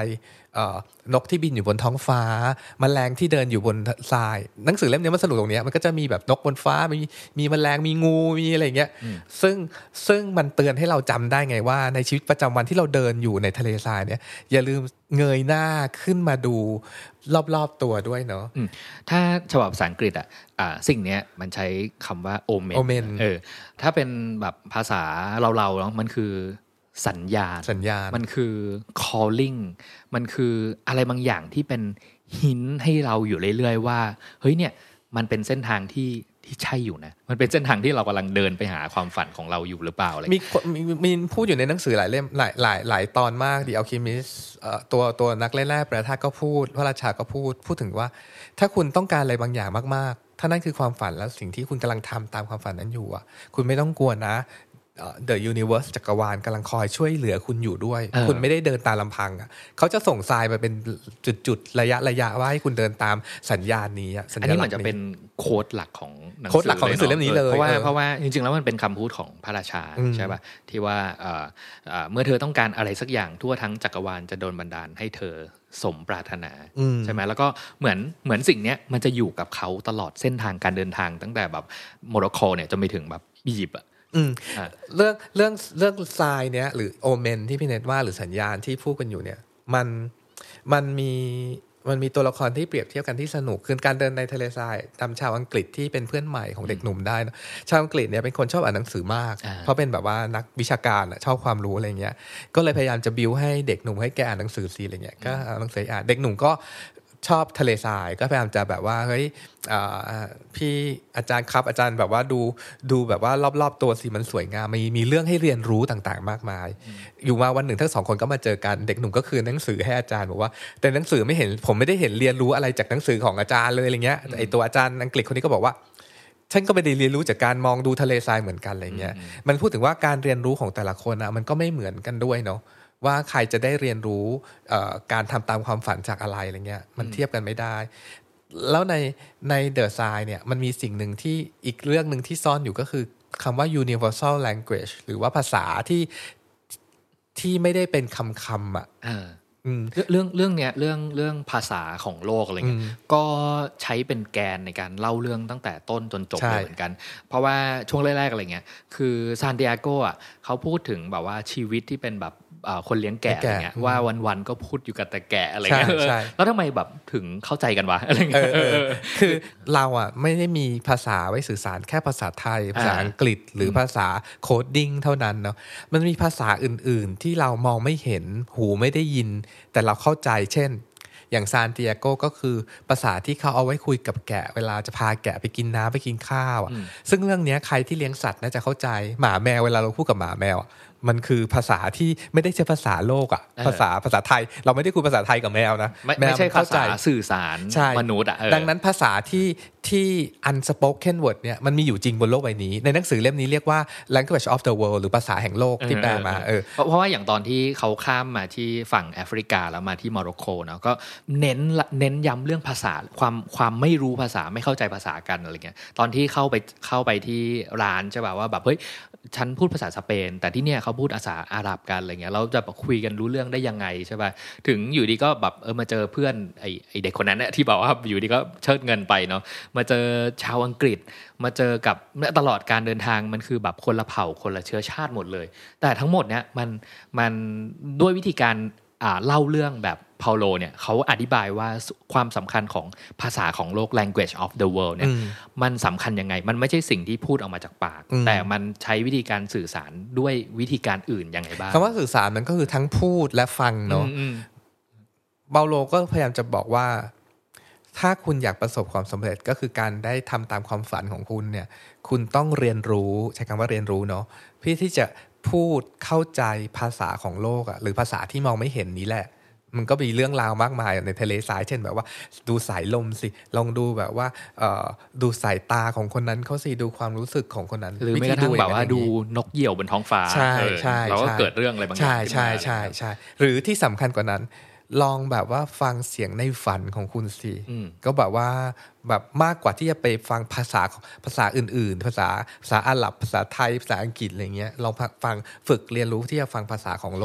นกที่บินอยู่บนท้องฟ้าแมลงที่เดินอยู่บนทรายหนังสือเล่มนี้มันสนุกตรงนี้มันก็จะมีแบบนกบนฟ้ามีมีแมลงมีงูมีอะไรเงี้ยซึ่งซึ่งมันเตือนให้เราจำได้ไงว่าในชีวิตประจำวันที่เราเดินอยู่ในทะเลทรายเนี่ยอย่าลืมเงยหน้าขึ้นมาดูรอบๆตัวด้วยเนาะถ้าฉบับภาษาอังกฤษอ่ะสิ่งนี้มันใช้คำว่า omen omen เออถ้าเป็นแบบภาษาเราๆเนาะมันคือสัญญาณสัญญาณมันคือ calling มันคืออะไรบางอย่างที่เป็นหินให้เราอยู่เรื่อยๆว่าเฮ้ยเนี่ยมันเป็นเส้นทางที่ที่ใช่อยู่นะมันเป็นเส้นทางที่เรากำลังเดินไปหาความฝันของเราอยู่หรือเปล่าอะไรมีมีมีพูดอยู่ในหนังสือหลายเล่มหลายหลายหลายตอนมาก The Alchemist เอ่อตัวตัวนักเล่นแร่แปรธาตุก็พูดพระราชาก็พูดพูดถึงว่าถ้าคุณต้องการอะไรบางอย่างมากๆถ้านั่นคือความฝันแล้วสิ่งที่คุณกำลังทำตามความฝันนั้นอยู่อ่ะคุณไม่ต้องกลัวนะThe Universe จักรวาลกำลังคอยช่วยเหลือคุณอยู่ด้วยคุณไม่ได้เดินตามลำพังอ่ะเขาจะส่งทรายมาเป็นจุดๆระยะระยะว่าให้คุณเดินตามสัญญาณนี้อ่ะอันนี้มันจะเป็นโค้ดหลักของหนังสือโค้ดหลักของหนังสือเล่มนี้เลยเพราะว่าเพราะว่าจริงๆแล้วมันเป็นคำพูดของพระราชาใช่ป่ะที่ว่าเมื่อเธอต้องการอะไรสักอย่างทั่วทั้งจักรวาลจะโดนบันดาลให้เธอสมปรารถนาใช่ไหมแล้วก็เหมือนเหมือนสิ่งนี้มันจะอยู่กับเขาตลอดเส้นทางการเดินทางตั้งแต่แบบโมร็อกโกเนี่ยจนไปถึงแบบอียิปต์อ่ะเรื่องเรื่องเรื่องทรายเนี้ยหรือโอเมนที่พี่เนทว่าหรือสัญญาณที่พูดกันอยู่เนี่ยมันมันมีมันมีตัวละครที่เปรียบเทียบกันที่สนุกคือการเดินในทะเลทรายตามชาวอังกฤษที่เป็นเพื่อนใหม่ของเด็กหนุ่มได้นะชาวอังกฤษเนี่ยเป็นคนชอบอ่านหนังสือมากเพราะเป็นแบบว่านักวิชาการชอบความรู้อะไรเงี้ยก็เลยพยายามจะบิวให้เด็กหนุ่มให้แกอ่านหนังสือซีอะไรเงี้ยก็อ่านหนังสืออ่านเด็กหนุ่มก็ชอบทะเลทรายก็พยายามจะแบบว่าเฮ้ยพี่อาจารย์ครับอาจารย์แบบว่าดูดูแบบว่ารอบๆตัวสิมันสวยงามมีมีเรื่องให้เรียนรู้ต่างๆมากมายอยู่มาวันหนึ่งทั้งสองคนก็มาเจอกันเด็กหนุ่มก็คือหนังสือให้อาจารย์บอกว่าแต่หนังสือไม่เห็นผมไม่ได้เห็นเรียนรู้อะไรจากหนังสือของอาจารย์เลยอะไรเงี้ยไอตัวอาจารย์อังกฤษคนนี้ก็บอกว่าฉันก็ไม่ได้เรียนรู้จากการมองดูทะเลทรายเหมือนกันอะไรเงี้ยมันพูดถึงว่าการเรียนรู้ของแต่ละคนนะมันก็ไม่เหมือนกันด้วยเนาะว่าใครจะได้เรียนรู้การทำตามความฝันจากอะไรอะไรเงี้ยมันเทียบกันไม่ได้แล้วในในเดอะไซน์เนี่ยมันมีสิ่งหนึ่งที่อีกเรื่องหนึ่งที่ซ่อนอยู่ก็คือคำว่า universal language หรือว่าภาษาที่ที่ไม่ได้เป็นคำคำอ่ะเรื่องเรื่องเนี้ยเรื่องเรื่องภาษาของโลกอะไรเงี้ยก็ใช้เป็นแกนในการเล่าเรื่องตั้งแต่ต้นจนจบเลยเหมือนกันเพราะว่าช่วงแรกๆอะไรเงี้ยคือซานติอาโกอ่ะเขาพูดถึงแบบว่าชีวิตที่เป็นแบบคนเลี้ยงแกะอะไรเงี้ยว่าวันๆก็พูดอยู่กับแต่แกะอะไรเงี้ยแล้วทำไมแบบถึงเข้าใจกันวะอะไรเงี้ยคือเราอ่ะไม่ได้มีภาษาไว้สื่อสารแค่ภาษาไทยภาษาอังกฤษหรือภาษาโคดดิ้งเท่านั้นเนาะมันมีภาษาอื่นๆที่เรามองไม่เห็นหูไม่ได้ยินแต่เราเข้าใจเช่นอย่างซานติอาโกก็คือภาษาที่เขาเอาไว้คุยกับแกะเวลาจะพาแกะไปกินน้ำไปกินข้าวอ่ะซึ่งเรื่องนี้ใครที่เลี้ยงสัตว์น่าจะเข้าใจหมาแมวเวลาเราพูดกับหมาแมวมันคือภาษาที่ไม่ได้ใช่ภาษาโลกอ่ะภาษาภาษาไทยเราไม่ได้คุยภาษาไทยกับแมวนะไม่ใช่ภาษาสื่อสารมนุษย์อ่ะดังนั้นภาษาที่ที่ unspoken word เนี่ยมันมีอยู่จริงบนโลกใบนี้ในหนังสือเล่มนี้เรียกว่า language of the world หรือภาษาแห่งโลกที่แปลมาเออเพราะว่าอย่างตอนที่เขาข้ามมาที่ฝั่งแอฟริกาแล้วมาที่โมร็อกโกเนาะก็เน้นเน้นย้ำเรื่องภาษาความความไม่รู้ภาษาไม่เข้าใจภาษากันอะไรเงี้ยตอนที่เข้าไปเข้าไปที่ร้านใช่ป่ะว่าแบบเฮ้ยฉันพูดภาษาสเปนแต่ที่เนี่ยเขาพูดภาษาอาหรับกันอะไรเงี้ยเราจะคุยกันรู้เรื่องได้ยังไงใช่ป่ะถึงอยู่ดีก็แบบเออมาเจอเพื่อนไอ้ไอ้เด็กคนนั้นเนี่ยที่บอกว่าอยู่ดีก็เชิดเงินไปเนาะมาเจอชาวอังกฤษมาเจอกับตลอดการเดินทางมันคือแบบคนละเผ่าคนละเชื้อชาติหมดเลยแต่ทั้งหมดเนี่ยมันมันด้วยวิธีการอ่าเล่าเรื่องแบบเปาโลเนี่ยเขาอธิบายว่าความสำคัญของภาษาของโลก language of the world เนี่ยมันสำคัญยังไงมันไม่ใช่สิ่งที่พูดออกมาจากปากแต่มันใช้วิธีการสื่อสารด้วยวิธีการอื่นยังไงบ้างคำว่าสื่อสารมันก็คือทั้งพูดและฟังเนาะเปาโลก็พยายามจะบอกว่าถ้าคุณอยากประสบความสำเร็จก็คือการได้ทำตามความฝันของคุณเนี่ยคุณต้องเรียนรู้ใช้คำว่าเรียนรู้เนาะเพื่อที่จะพูดเข้าใจภาษาของโลกอ่ะหรือภาษาที่มองไม่เห็นนี้แหละมันก็มีเรื่องราวมากมายในทะเลทรายเช่นแบบว่าดูสายลมสิลองดูแบบว่าดูสายตาของคนนั้นเขาสิดูความรู้สึกของคนนั้นหรือไม่กระทั่งแบบว่าดูนกเหยี่ยวบนท้องฟ้าใช่ใช่แล้วก็เกิดเรื่องอะไรบางอย่างใช่ใช่ใช่ใช่หรือที่สำคัญกว่านั้นลองแบบว่าฟังเสียงในฝันของคุณสิก็แบบว่าแบบมากกว่าที่จะไปฟังภาษาภาษาอื่นๆภาษาภาษาอาหรับภาษาไทยภาษาอังกฤษอะไรเงี้ยลองฟังฝึกเรียนรู้ที่จะฟังภาษาของโลก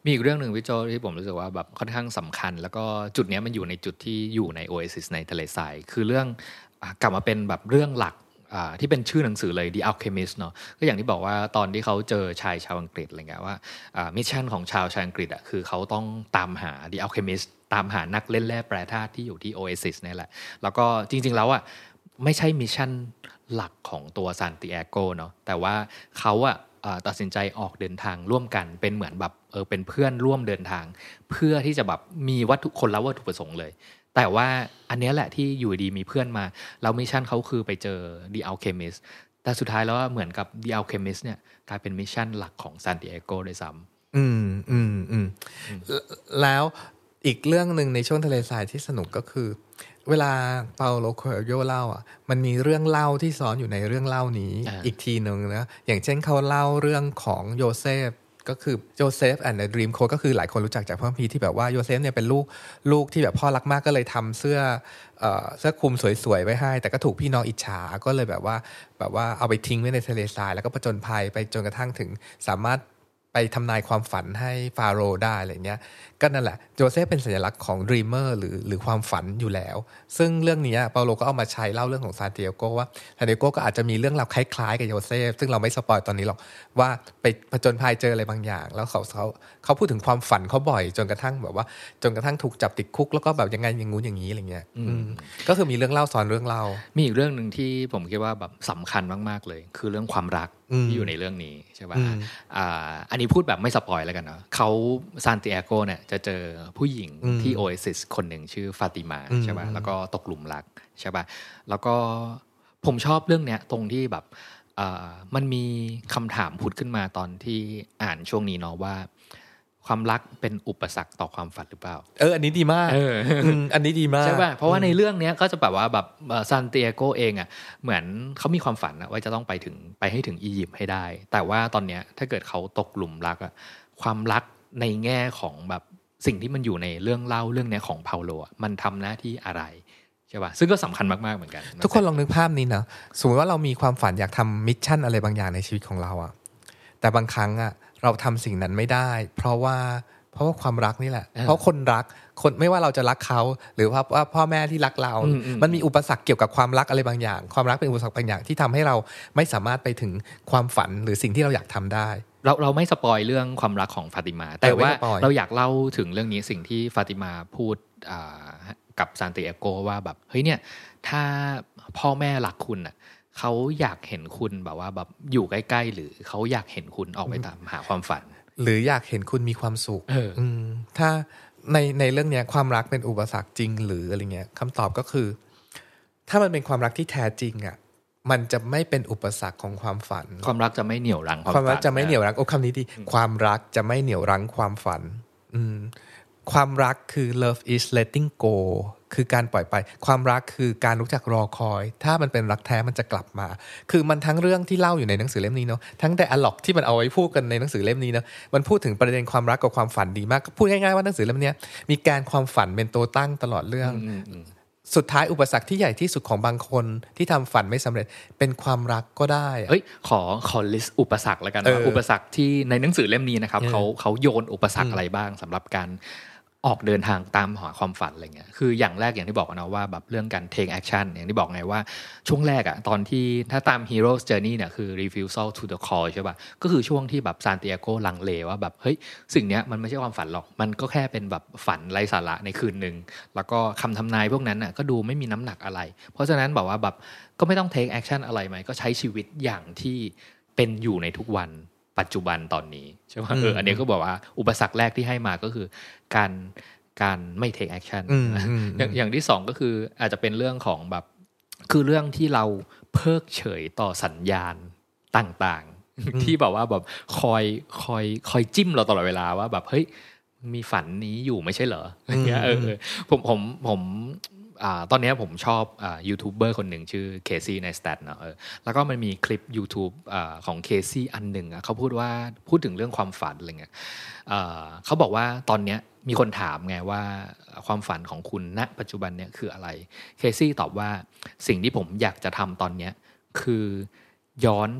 มีอีกเรื่องนึงพี่โจที่ผมรู้สึกว่าแบบค่อนข้างสำคัญแล้วก็จุดนี้มันอยู่ในจุดที่อยู่ใน Oasis ในทะเลทรายคือเรื่องกลับมาเป็นแบบเรื่องหลักที่เป็นชื่อหนังสือเลย The Alchemist เนาะก็อย่างที่บอกว่าตอนที่เขาเจอชายชาวอังกฤษอะไรเงี้ยว่ามิชชั่นของชาวชาวอังกฤษอ่ะคือเขาต้องตามหา The Alchemist ตามหานักเล่นแร่แปรธาตุที่อยู่ที่ Oasis นี่แหละแล้วก็จริงๆแล้วอ่ะไม่ใช่มิชชั่นหลักของตัวซานติเอโกเนาะแต่ว่าเขาอ่ะตัดสินใจออกเดินทางร่วมกันเป็นเหมือนแบบเออเป็นเพื่อนร่วมเดินทางเพื่อที่จะแบบมีวัตถุคนละวัตถุประสงค์เลยแต่ว่าอันนี้แหละที่อยู่ดีมีเพื่อนมาแล้วมิชชั่นเขาคือไปเจอ The Alchemist แต่สุดท้ายแล้วเหมือนกับ The Alchemist เนี่ยกลายเป็นมิชชั่นหลักของซานติเอโกด้วยซ้ำอืมอืมอืมแล้วอีกเรื่องนึงในช่วงทะเลทรายที่สนุกก็คือเวลาเปาโลโคเอลโยเล่าอ่ะมันมีเรื่องเล่าที่ซ้อนอยู่ในเรื่องเล่านี้ อ, อีกทีนึงนะอย่างเช่นเขาเล่าเรื่องของโยเซฟก็คือโยเซฟแอนด์เดอะดรีมโค้ดก็คือหลายคนรู้จักจากพระคัมภีร์ที่แบบว่าโยเซฟเนี่ยเป็นลูกลูกที่แบบพ่อรักมากก็เลยทำเสื้อเอ่อเสื้อคลุมสวยๆไว้ให้แต่ก็ถูกพี่น้องอิจฉาก็เลยแบบว่าแบบว่าเอาไปทิ้งไว้ในทะเลทรายแล้วก็ผจญภัยไปจนกระทั่งถึงสามารถไปทำนายความฝันให้ฟาโรห์ได้อะไรเงี้ยก็นั่นแหละโจเซฟเป็นสัญลักษณ์ของ dreamer หรือหรือความฝันอยู่แล้วซึ่งเรื่องนี้เปาโลก็เอามาใช้เล่าเรื่องของซานติเอโกว่าซานติเอโกก็อาจจะมีเรื่องราวคล้ายๆกับโยเซฟซึ่งเราไม่สปอยตอนนี้หรอกว่าไปผจญภัยเจออะไรบางอย่างแล้วเขาเขาเขาพูดถึงความฝันเขาบ่อยจนกระทั่งแบบว่าจนกระทั่งถูกจับติดคุกแล้วก็แบบยังไงอย่างงู้นอย่างนี้อะไรเงี้ยก็คือมีเรื่องเล่าซ้อนเรื่องเล่ามีอีกเรื่องนึงที่ผมคิดว่าแบบสำคัญมากๆเลยคือเรื่องความรักที่อยู่ในเรื่องนี้ใช่ป่ะ อ, อ่าอันนี้พูดแบบไม่สปอยแล้วกันเนาะเขาซานติเอโกเนี่ยจะเจอผู้หญิงที่โอเอซิสคนหนึ่งชื่อฟาติมาใช่ป่ะแล้วก็ตกหลุมรักใช่ป่ะแล้วก็ผมชอบเรื่องเนี้ยตรงที่แบบอ่ามันมีคำถามผุดขึ้นมาตอนที่อ่านช่วงนี้เนาะว่าความรักเป็นอุปสรรคต่อความฝันหรือเปล่าเอออันนี้ดีมากเอออันนี้ดีมากใช่ป่ะเพราะว่าในเรื่องนี้ก็จะแบบว่าแบบซานติเอโกเองอ่ะเหมือนเขามีความฝันว่าจะต้องไปถึงไปให้ถึงอียิปต์ให้ได้แต่ว่าตอนเนี้ยถ้าเกิดเขาตกหลุมรักอ่ะความรักในแง่ของแบบสิ่งที่มันอยู่ในเรื่องเล่าเรื่องนี้ของเปาโลมันทำหน้าที่อะไรใช่ป่ะซึ่งก็สำคัญมากๆเหมือนกันทุกคนลองนึกภาพนี้นะสมมติว่าเรามีความฝันอยากทำมิชชั่นอะไรบางอย่างในชีวิตของเราอ่ะแต่บางครั้งอ่ะเราทำสิ่งนั้นไม่ได้เพราะว่าเพราะว่าความรักนี่แหละเพราะคนรักคนไม่ว่าเราจะรักเขาหรือว่าว่าพ่อแม่ที่รักเรามันมีอุปสรรคเกี่ยวกับความรักอะไรบางอย่างความรักเป็นอุปสรรคบางอย่างที่ทำให้เราไม่สามารถไปถึงความฝันหรือสิ่งที่เราอยากทำได้เราเราไม่สปอยเรื่องความรักของฟาติมาแต่ว่าเราอยากเล่าถึงเรื่องนี้สิ่งที่ฟาติมาพูดกับซานติเอโกว่าแบบเฮ้ยเนี่ยถ้าพ่อแม่รักคุณอ่ะเขาอยากเห็นคุณแบบว่าแบบอยู่ใกล้ๆหรือเขาอยากเห็นคุณออกไปตามหาความฝันหรืออยากเห็นคุณมีความสุขถ้าในในเรื่องนี้ความรักเป็นอุปสรรคจริงหรืออะไรเงี้ยคำตอบก็คือถ้ามันเป็นความรักที่แท้จริงอ่ะมันจะไม่เป็นอุปสรรคของความฝันความรักจะไม่เหนี่ยวรั้งความฝันความรักจะไม่เหนี่ยวรั้งโอ้คำนี้ดีความรักจะไม่เหนี่ยวรั้งความฝันความรักคือ love is letting go คือการปล่อยไปความรักคือการรู้จักรอคอยถ้ามันเป็นรักแท้มันจะกลับมาคือมันทั้งเรื่องที่เล่าอยู่ในหนังสือเล่มนี้เนาะทั้งไดอะล็อกที่มันเอาไว้พูดกันในหนังสือเล่มนี้เนาะมันพูดถึงประเด็นความรักกับความฝันดีมากพูดง่ายๆว่าหนังสือเล่มนี้มีการความฝันเป็นตัวตั้งตลอดเรื่องสุดท้ายอุปสรรคที่ใหญ่ที่สุดของบางคนที่ทำฝันไม่สำเร็จเป็นความรักก็ได้เอ้ยขอขอลิสต์อุปสรรคแล้วกันว่าอุปสรรคที่ในหนังสือเล่มนี้นะครับเขาเขาโยนอุปสรรคอะไรบ้างสำหรับการออกเดินทางตามหาความฝันอะไรเงี้ยคืออย่างแรกอย่างที่บอกนะว่าแบบเรื่องการ take action อย่างที่บอกไงว่าช่วงแรกอะตอนที่ถ้าตาม hero's journey เนี่ยคือ refusal to the call ใช่ป่ะก็คือช่วงที่แบบซานติเอโกลังเลว่าแบบเฮ้ยสิ่งเนี้ยมันไม่ใช่ความฝันหรอกมันก็แค่เป็นแบบฝันไร้สาระในคืนนึงแล้วก็คำทำนายพวกนั้นอะก็ดูไม่มีน้ำหนักอะไรเพราะฉะนั้นบอกว่าแบบก็ไม่ต้อง take action อะไรไหมก็ใช้ชีวิตอย่างที่เป็นอยู่ในทุกวันปัจจุบันตอนนี้ใช่ป่ะเอออันนี้ก็บอกว่าอุปสรรคแรกที่ให้มาก็คือการการไม่ take action อย่างอย่างที่สองก็คืออาจจะเป็นเรื่องของแบบคือเรื่องที่เราเพิกเฉยต่อสัญญาณต่างๆที่แบบว่าแบบคอยคอยคอยจิ้มเราตลอดเวลาว่าแบบเฮ้ยมีฝันนี้อยู่ไม่ใช่เหรออย่างเงี้ยเออผมผมผมอ่าตอนนี้ผมชอบอ่ายูทูบเบอร์คนหนึ่งชื่อเคซี่ไนสแตทเนาะเออแล้วก็มันมีคลิป YouTube อ่าของเคซี่อันหนึ่งอ่ะเขาพูดว่าพูดถึงเรื่องความฝันอะไรเงี้ยอ่าเขาบอกว่าตอนเนี้ยมีคนถามไงว่าความฝันของคุณณปัจจุบันเนี่ยคืออะไรเคซี่ตอบว่าสิ่งที่ผมอยากจะทำตอนเนี้ยคือย้อนกลับไป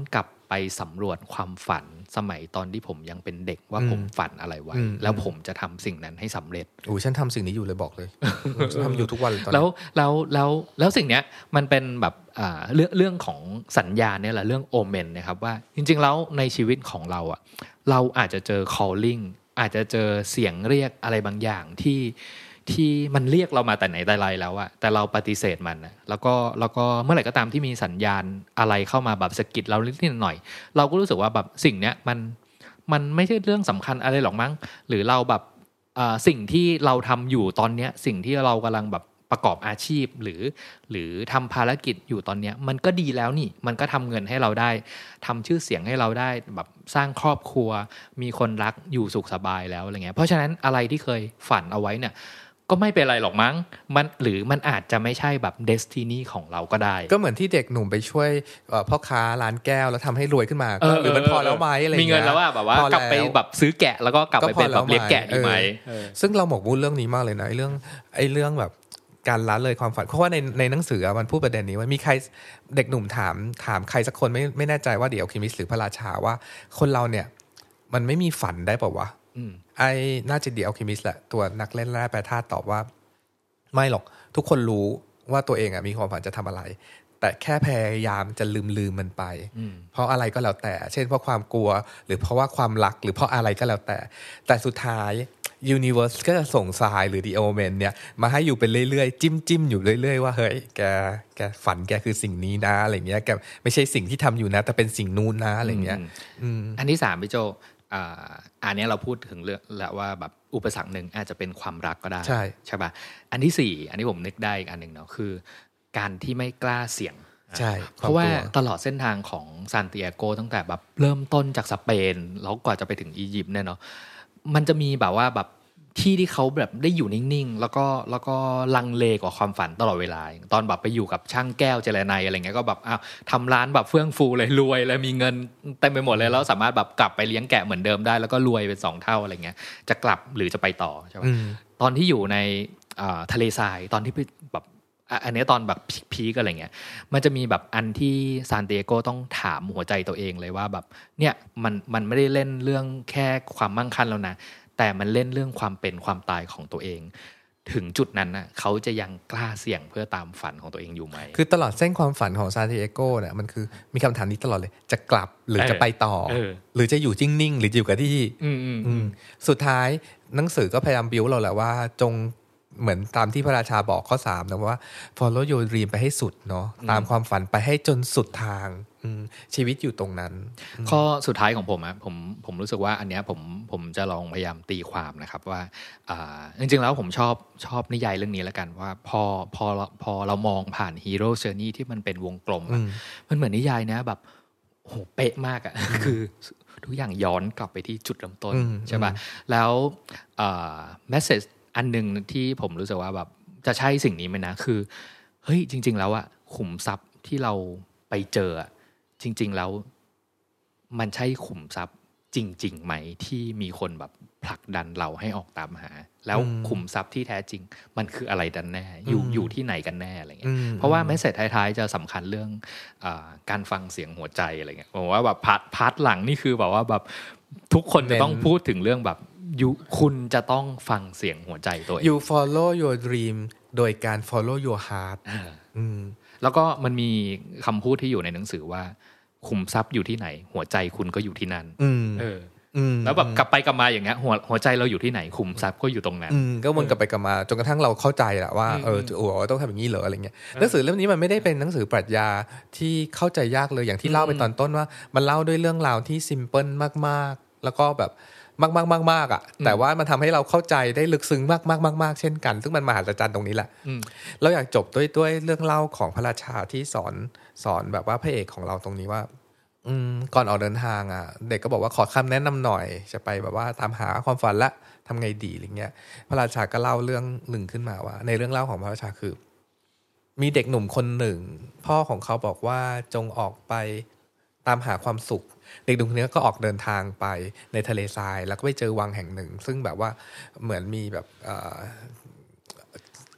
ไปสำรวจความฝันสมัยตอนที่ผมยังเป็นเด็กว่าผมฝันอะไรไว้แล้วผมจะทำสิ่งนั้นให้สำเร็จโอ้ฉันทำสิ่งนี้อยู่เลยบอกเลย ทำอยู่ทุกวันตอนนี้แล้วแล้วแล้วแล้วสิ่งเนี้ยมันเป็นแบบอ่าเรื่องเรื่องของสัญญาณเนี่ยแหละเรื่องโอเมนนะครับว่าจริงๆแล้วในชีวิตของเราอ่ะเราอาจจะเจอ calling อาจจะเจอเสียงเรียกอะไรบางอย่างที่ที่มันเรียกเรามาแต่ไหนแต่ไรแล้วอะแต่เราปฏิเสธมันนะแล้วก็แล้วก็เมื่อไหร่ก็ตามที่มีสัญญาณอะไรเข้ามาแบบสะกิดเรานิดหน่อยเราก็รู้สึกว่าแบบสิ่งเนี้ยมันมันไม่ใช่เรื่องสำคัญอะไรหรอกมั้งหรือเราแบบสิ่งที่เราทำอยู่ตอนเนี้ยสิ่งที่เรากำลังแบบประกอบอาชีพหรือหรือทำภารกิจอยู่ตอนเนี้ยมันก็ดีแล้วนี่มันก็ทำเงินให้เราได้ทำชื่อเสียงให้เราได้แบบสร้างครอบครัวมีคนรักอยู่สุขสบายแล้วอะไรเงี้ยเพราะฉะนั้นอะไรที่เคยฝันเอาไว้เนี่ยก็ไม่เป็นไรหรอกมั้งมันหรือมันอาจจะไม่ใช่แบบเดสตินีของเราก็ได้ก็เหมือนที่เด็กหนุ่มไปช่วยพ่อค้าร้านแก้วแล้วทำให้รวยขึ้นมาหรือมันพอแล้วไหมอะไรเงี้ยมีเงินแล้วว่าแบบว่ากลับไปแบบซื้อแกะแล้วก็กลับไปเป็นแบบเลี้ยงแกะดีไหมซึ่งเราหมกมุ่นเรื่องนี้มากเลยนะไอ้เรื่องไอ้เรื่องแบบการละเลยความฝันเพราะว่าในในหนังสือมันพูดประเด็นนี้ว่ามีใครเด็กหนุ่มถามถามใครสักคนไม่ไม่แน่ใจว่าเดี๋ยวคิมิสหรือพระราชาว่าคนเราเนี่ยมันไม่มีฝันได้ป่าววะไอ้น่าจะเดี๋ยวคิมิสแหละตัวนักเล่นแร่แปรธาตุตอบว่าไม่หรอกทุกคนรู้ว่าตัวเองอ่ะมีความฝันจะทำอะไรแต่แค่พยายามจะลืมลืมมันไปเพราะอะไรก็แล้วแต่เช่นเพราะความกลัวหรือเพราะว่าความรักหรือเพราะอะไรก็แล้วแต่แต่สุดท้ายUniverse ก็จะส่งทรายหรือ The Omen เนี่ยมาให้อยู่เป็นเรื่อยๆจิ้มจิ้มอยู่เรื่อยๆว่าเฮ้ยแกแกฝันแกคือสิ่งนี้นะอะไรเงี้ยแกไม่ใช่สิ่งที่ทำอยู่นะแต่เป็นสิ่งนู้นนะอะไรเงี้ยอันที่สามพี่โจอ่าอันนี้เราพูดถึงเรื่องแล้วว่าแบบอุปสรรคหนึ่งอาจจะเป็นความรักก็ได้ใช่ใช่ป่ะอันที่สี่อันนี้ผมนึกได้อีกอันหนึ่งเนาะคือการที่ไม่กล้าเสี่ยงใช่เพราะว่าตลอดเส้นทางของซานติอาโกตั้งแต่แบบเริ่มต้นจากสเปนแล้วกว่าจะไปถึงอียิปต์เนี่ยเนาะมันจะมีแบบว่าแบบที่ที่เขาแบบได้อยู่นิ่งๆแล้วก็แล้วก็ลังเลกับความฝันตลอดเวลาตอนแบบไปอยู่กับช่างแก้วเจรไนอะไรเงี้ยก็แบบอ้าวทำร้านแบบเฟื่องฟูเลยรวยเลยมีเงินเต็มไปหมดเลยแล้วสามารถแบบกลับไปเลี้ยงแกะเหมือนเดิมได้แล้วก็รวยเป็นสองเท่าอะไรเงี้ยจะกลับหรือจะไปต่อใช่ไหมตอนที่อยู่ในทะเลทรายตอนที่แบบอันนี้ตอนแบบพีคอะไรเงี้ยมันจะมีแบบอันที่ซานติอาโกต้องถามหัวใจตัวเองเลยว่าแบบเนี่ยมันมันไม่ได้เล่นเรื่องแค่ความมั่งคั่งแล้วนะแต่มันเล่นเรื่องความเป็นความตายของตัวเองถึงจุดนั้นน่ะเขาจะยังกล้าเสี่ยงเพื่อตามฝันของตัวเองอยู่ไหมคือตลอดเส้นความฝันของซานติอาโกเนี่ยมันคือมีคำถามนี้ตลอดเลยจะกลับหรือจะไปต่อหรือจะอยู่จิ้งนิ่งหรืออยู่กับที่สุดท้ายหนังสือก็พยายามบิ้วเราแหละว่าจงเหมือนตามที่พระราชาบอกข้อสามนะว่า follow your dream ไปให้สุดเนาะตามความฝันไปให้จนสุดทางชีวิตอยู่ตรงนั้นข้อสุดท้ายของผมอะผมผมรู้สึกว่าอันเนี้ยผมผมจะลองพยายามตีความนะครับว่าจริงๆแล้วผมชอบชอบนิยายเรื่องนี้แล้วกันว่าพอพอพอเรามองผ่านฮีโร่เจอร์นี่ที่มันเป็นวงกลมมันเหมือนนิยายนะแบบโหเป๊ะมากอะคือทุกอย่างย้อนกลับไปที่จุดเริ่มต้นใช่ป่ะแล้วเมสเสจอันนึงที่ผมรู้สึกว่าแบบจะใช่สิ่งนี้ไหมนะคือเฮ้ยจริงๆแล้วอะขุมทรัพย์ที่เราไปเจอจริงๆแล้วมันใช่ขุมทรัพย์จริงๆไหมที่มีคนแบบผลักดันเราให้ออกตามหาแล้วขุมทรัพย์ที่แท้จริงมันคืออะไรกันแน่อยู่อยู่ที่ไหนกันแน่อะไรเงี้ยเพราะว่าแมสเสจท้ายๆจะสำคัญเรื่องอ่าการฟังเสียงหัวใจอะไรเงี้ยผมว่าแบบพาร์ทพาร์ทหลังนี่คือแบบว่าแบบทุกคนจะต้องพูดถึงเรื่องแบบคุณจะต้องฟังเสียงหัวใจตัวเอง You follow your dream โดยการ follow your heart แล้วก็มันมีคำพูดที่อยู่ในหนังสือว่าขุมทรัพย์อยู่ที่ไหนหัวใจคุณก็อยู่ที่นั่นเออแล้วแบบกลับไปกลับมาอย่างเงี้ยหัวหัวใจเราอยู่ที่ไหนขุมทรัพย์ก็อยู่ตรงนั้นก็วนกลับไปกลับมาจนกระทั่งเราเข้าใจแหละว่าเออโอ้ต้องทำอย่างนี้เหรออะไรเงี้ยหนังสือเล่มนี้มันไม่ได้เป็นหนังสือปรัชญาที่เข้าใจยากเลยอย่างที่เล่าไปตอนต้นว่ามันเล่าด้วยเรื่องราวที่ซิมเพิลมากๆแล้วก็แบบมากมากมากมากอ่ะแต่ว่ามันทำให้เราเข้าใจได้ลึกซึ้งมากมากมากมากเช่นกันซึ่งมันมหัศจรรย์ตรงนี้แหละเราอยากจบด้วยด้วยเรื่องเล่าของพระราชาที่สอนสอนแบบว่าพระเอกของเราตรงนี้ว่าก่อนออกเดินทางอ่ะเด็กก็บอกว่าขอคำแนะนำหน่อยจะไปแบบว่าตามหาความฝันละทำไงดีอะไรเงี้ยพระราชาก็เล่าเรื่องหนึ่งขึ้นมาว่าในเรื่องเล่าของพระราชาคือมีเด็กหนุ่มคนหนึ่งพ่อของเขาบอกว่าจงออกไปตามหาความสุขเด็กหนุ่มคนนี้ก็ออกเดินทางไปในทะเลทรายแล้วก็ไปเจอวังแห่งหนึ่งซึ่งแบบว่าเหมือนมีแบบ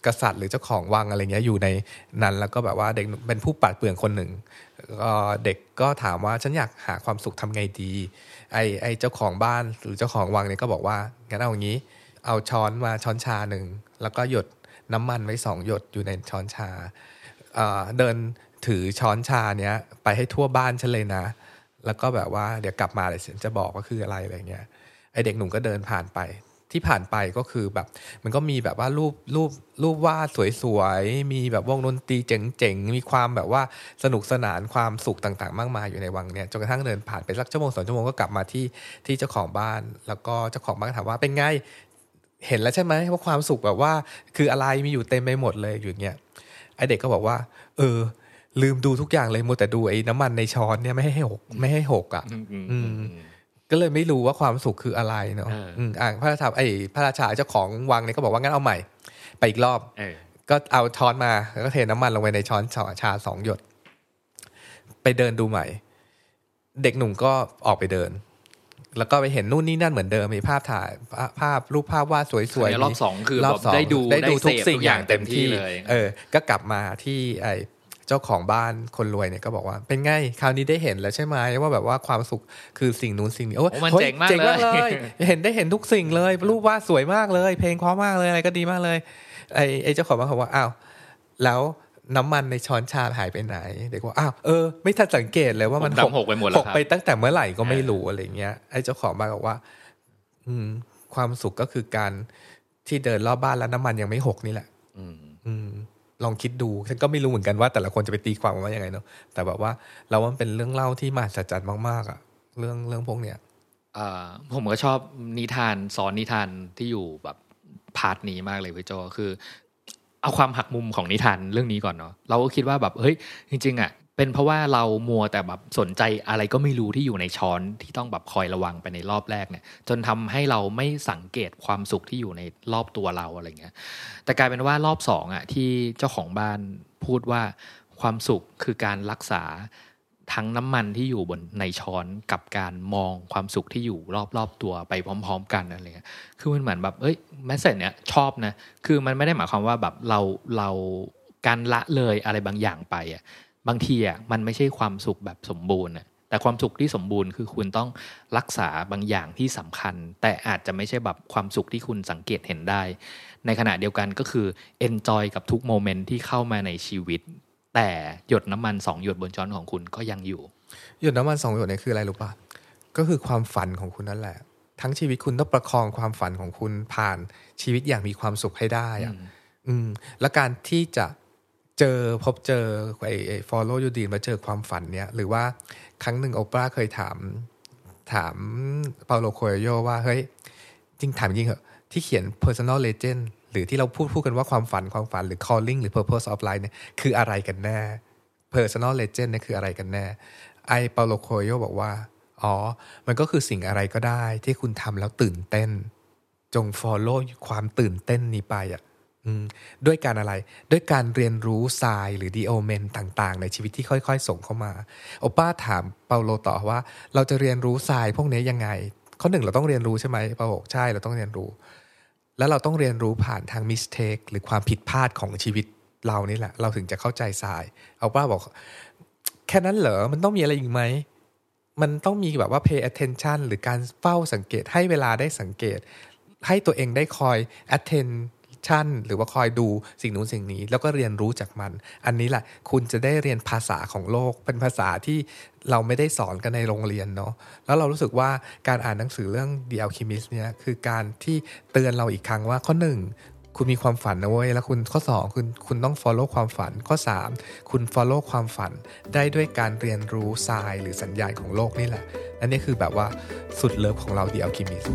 กษัตริย์หรือเจ้าของวังอะไรเงี้ยอยู่ในนั้นแล้วก็แบบว่าเด็กเป็นผู้ปราดเปรื่องคนหนึ่งเด็กก็ถามว่าฉันอยากหาความสุขทำไงดีไอ้ไอ้เจ้าของบ้านหรือเจ้าของวังเนี่ยก็บอกว่างั้นเอาอย่างนี้เอาช้อนมาช้อนชาหนึ่งแล้วก็หยดน้ำมันไว้สองหยดอยู่ในช้อนชาเอ่อเดินถือช้อนชาเนี้ยไปให้ทั่วบ้านฉันเลยนะแล้วก็แบบว่าเดี๋ยวกลับมาเดี๋ยวฉันจะบอกว่าคืออะไรอะไรเงี้ยไอเด็กหนุ่มก็เดินผ่านไปที่ผ่านไปก็คือแบบมันก็มีแบบว่ารูปรูปรูปวาดสวยๆมีแบบวงดนตรีเจ๋งๆมีความแบบว่าสนุกสนานความสุขต่างๆมากมายอยู่ในวังเนี่ยจนกระทั่งเดินผ่านไปสักชั่วโมงสองชั่วโมงก็กลับมาที่ที่เจ้าของบ้านแล้วก็เจ้าของบ้านถามว่าเป็นไงเห็นแล้วใช่ไหมว่าความสุขแบบว่าคืออะไรมีอยู่เต็มไปหมดเลยอยู่เงี้ยไอเด็กก็บอกว่าเออลืมดูทุกอย่างเลยมัวแต่ดูไอ้น้ำมันในช้อนเนี่ยไม่ให้หกไม่ให้หกอ่ะอืมก็เลยไม่รู้ว่าความสุขคืออะไรเนาะอืมอ่าพระราชาไอ้พระราชาเจ้าของวังเนี่ยก็บอกว่างั้นเอาใหม่ไปอีกรอบก็เอาช้อนมาแล้วก็เทน้ำมันลงไปในช้อนชาสองหยดไปเดินดูใหม่เด็กหนุ่มก็ออกไปเดินแล้วก็ไปเห็นนู่นนี่นั่นเหมือนเดิมมีภาพถ่ายภาพรูปภาพวาดสวยๆรอบสองคือแบบได้ดูได้ดูทุกสิ่งอย่างเต็มที่เลยเออก็กลับมาที่ไอ้เจ้าของบ้านคนรวยเนี่ยก็บอกว่าเป็นไงคราวนี้ได้เห็นแล้วใช่ไหมว่าแบบว่าความสุขคือสิ่งนู้นสิ่งนี้โอ้มันเจ๋งมากเลยเห็นได้เห็นทุกสิ่งเลยรูปวาดสวยมากเลยเพลงเพราะมากเลยอะไรก็ดีมากเลยไอ้ไอ้เจ้าของบ้านเขาว่าอ้าวแล้วน้ำมันในช้อนชาหายไปไหนเด็กว่าอ้าวเออไม่ทันสังเกตเลยว่ามันหกไปหมดแล้วหกไปตั้งแต่เมื่อไหร่ก็ไม่รู้อะไรเงี้ยไอ้เจ้าของบ้านบอกว่าอืมความสุขก็คือการที่เดินรอบบ้านแล้วน้ำมันยังไม่หกนี่แหละอืมอืมลองคิดดูฉันก็ไม่รู้เหมือนกันว่าแต่ละคนจะไปตีความว่ายังไงเนาะแต่แบบว่าเราว่ามันเป็นเรื่องเล่าที่มหัศจรรย์มากๆอ่ะเรื่องเรื่องพวกเนี้ยอ่าผมก็ชอบนิทานสอนนิทานที่อยู่แบบพาร์ทนี้มากเลยพี่โจคือเอาความหักมุมของนิทานเรื่องนี้ก่อนเนาะเราก็คิดว่าแบบเฮ้ยจริงๆอ่ะเป็นเพราะว่าเรามัวแต่แบบสนใจอะไรก็ไม่รู้ที่อยู่ในช้อนที่ต้องแบบคอยระวังไปในรอบแรกเนี่ยจนทำให้เราไม่สังเกตความสุขที่อยู่ในรอบตัวเราอะไรเงี้ยแต่กลายเป็นว่ารอบสองอ่ะที่เจ้าของบ้านพูดว่าความสุขคือการรักษาทั้งน้ำมันที่อยู่บนในช้อนกับการมองความสุขที่อยู่รอบๆตัวไปพร้อมๆกันอะไรเงี้ยคือมันเหมือนแบบเอ้ยแมสเสจเนี้ยชอบนะคือมันไม่ได้หมายความว่าแบบเราเราการละเลยอะไรบางอย่างไปอ่ะบางทีอ่ะมันไม่ใช่ความสุขแบบสมบูรณ์อ่ะแต่ความสุขที่สมบูรณ์คือคุณต้องรักษาบางอย่างที่สำคัญแต่อาจจะไม่ใช่แบบความสุขที่คุณสังเกตเห็นได้ในขณะเดียวกันก็คือ enjoy กับทุกโมเมนต์ที่เข้ามาในชีวิตแต่หยดน้ำมันสองหยดบนช้อนของคุณก็ยังอยู่หยดน้ำมันสองหยดนี่คืออะไรรู้ป่ะก็คือความฝันของคุณนั่นแหละทั้งชีวิตคุณต้องประคองความฝันของคุณผ่านชีวิตอย่างมีความสุขให้ได้อ่ะอืมและการที่จะเจอพบเจอไอ้ไอ้ follow your dream มาเจอความฝันเนี้ยหรือว่าครั้งหนึ่งโอปราเคยถามถามเปาโลโคเอโยว่าเฮ้ยจริงถามจริงเหรอที่เขียน personal legend หรือที่เราพูดพูดกันว่าความฝันความฝันหรือ calling หรือ purpose of life เนี่ยคืออะไรกันแน่ personal legend เนี่ยคืออะไรกันแน่ไอ้เปาโลโคเอโยบอกว่าอ๋อมันก็คือสิ่งอะไรก็ได้ที่คุณทำแล้วตื่นเต้นจง follow ความตื่นเต้นนี้ไปอ่ะด้วยการอะไรด้วยการเรียนรู้ทรายหรือดีโอเมนต่างๆในชีวิตที่ค่อยๆส่งเข้ามาโอป้าถามเปาโลต่อว่าเราจะเรียนรู้ทรายพวกนี้ยังไงข้อหนึ่งเราต้องเรียนรู้ใช่ไหมเปาบอกใช่เราต้องเรียนรู้แล้วเราต้องเรียนรู้ผ่านทางมิสเทคหรือความผิดพลาดของชีวิตเรานี่แหละเราถึงจะเข้าใจทรายเอาป้าบอกแค่นั้นเหรอมันต้องมีอะไรอีกไหมมันต้องมีแบบว่า pay attention หรือการเฝ้าสังเกตให้เวลาได้สังเกตให้ตัวเองได้คอย attendหรือว่าคอยดูสิ่งนู้นสิ่งนี้แล้วก็เรียนรู้จากมันอันนี้แหละคุณจะได้เรียนภาษาของโลกเป็นภาษาที่เราไม่ได้สอนกันในโรงเรียนเนาะแล้วเรารู้สึกว่าการอ่านหนังสือเรื่อง The Alchemist เนี่ยคือการที่เตือนเราอีกครั้งว่าข้อหนึ่งคุณมีความฝันนะเว้ยแล้วคุณข้อสองคุณคุณต้อง follow ความฝันข้อสามคุณ follow ความฝันได้ด้วยการเรียนรู้ทรายหรือสัญญาณของโลกนี่แหละอันนี้คือแบบว่าสุดเลิฟของเรา The Alchemist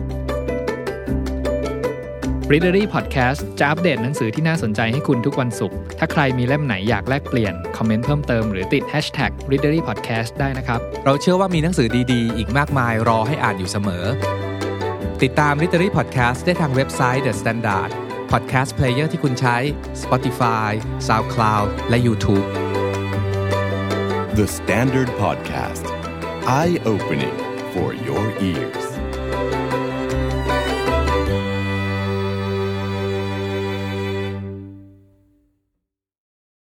Readery Podcast จะอัปเดตหนังสือที่น่าสนใจให้คุณทุกวันศุกร์ถ้าใครมีเล่มไหนอยากแลกเปลี่ยนคอมเมนต์เพิ่มเติมหรือติด แฮชแท็ก Readery Podcast ได้นะครับเราเชื่อว่ามีหนังสือดีๆอีกมากมายรอให้อ่านอยู่เสมอติดตาม Readery Podcast ได้ทางเว็บไซต์ The Standard Podcast Player ที่คุณใช้ Spotify, SoundCloud และ YouTube The Standard Podcast Eye Opening for your ears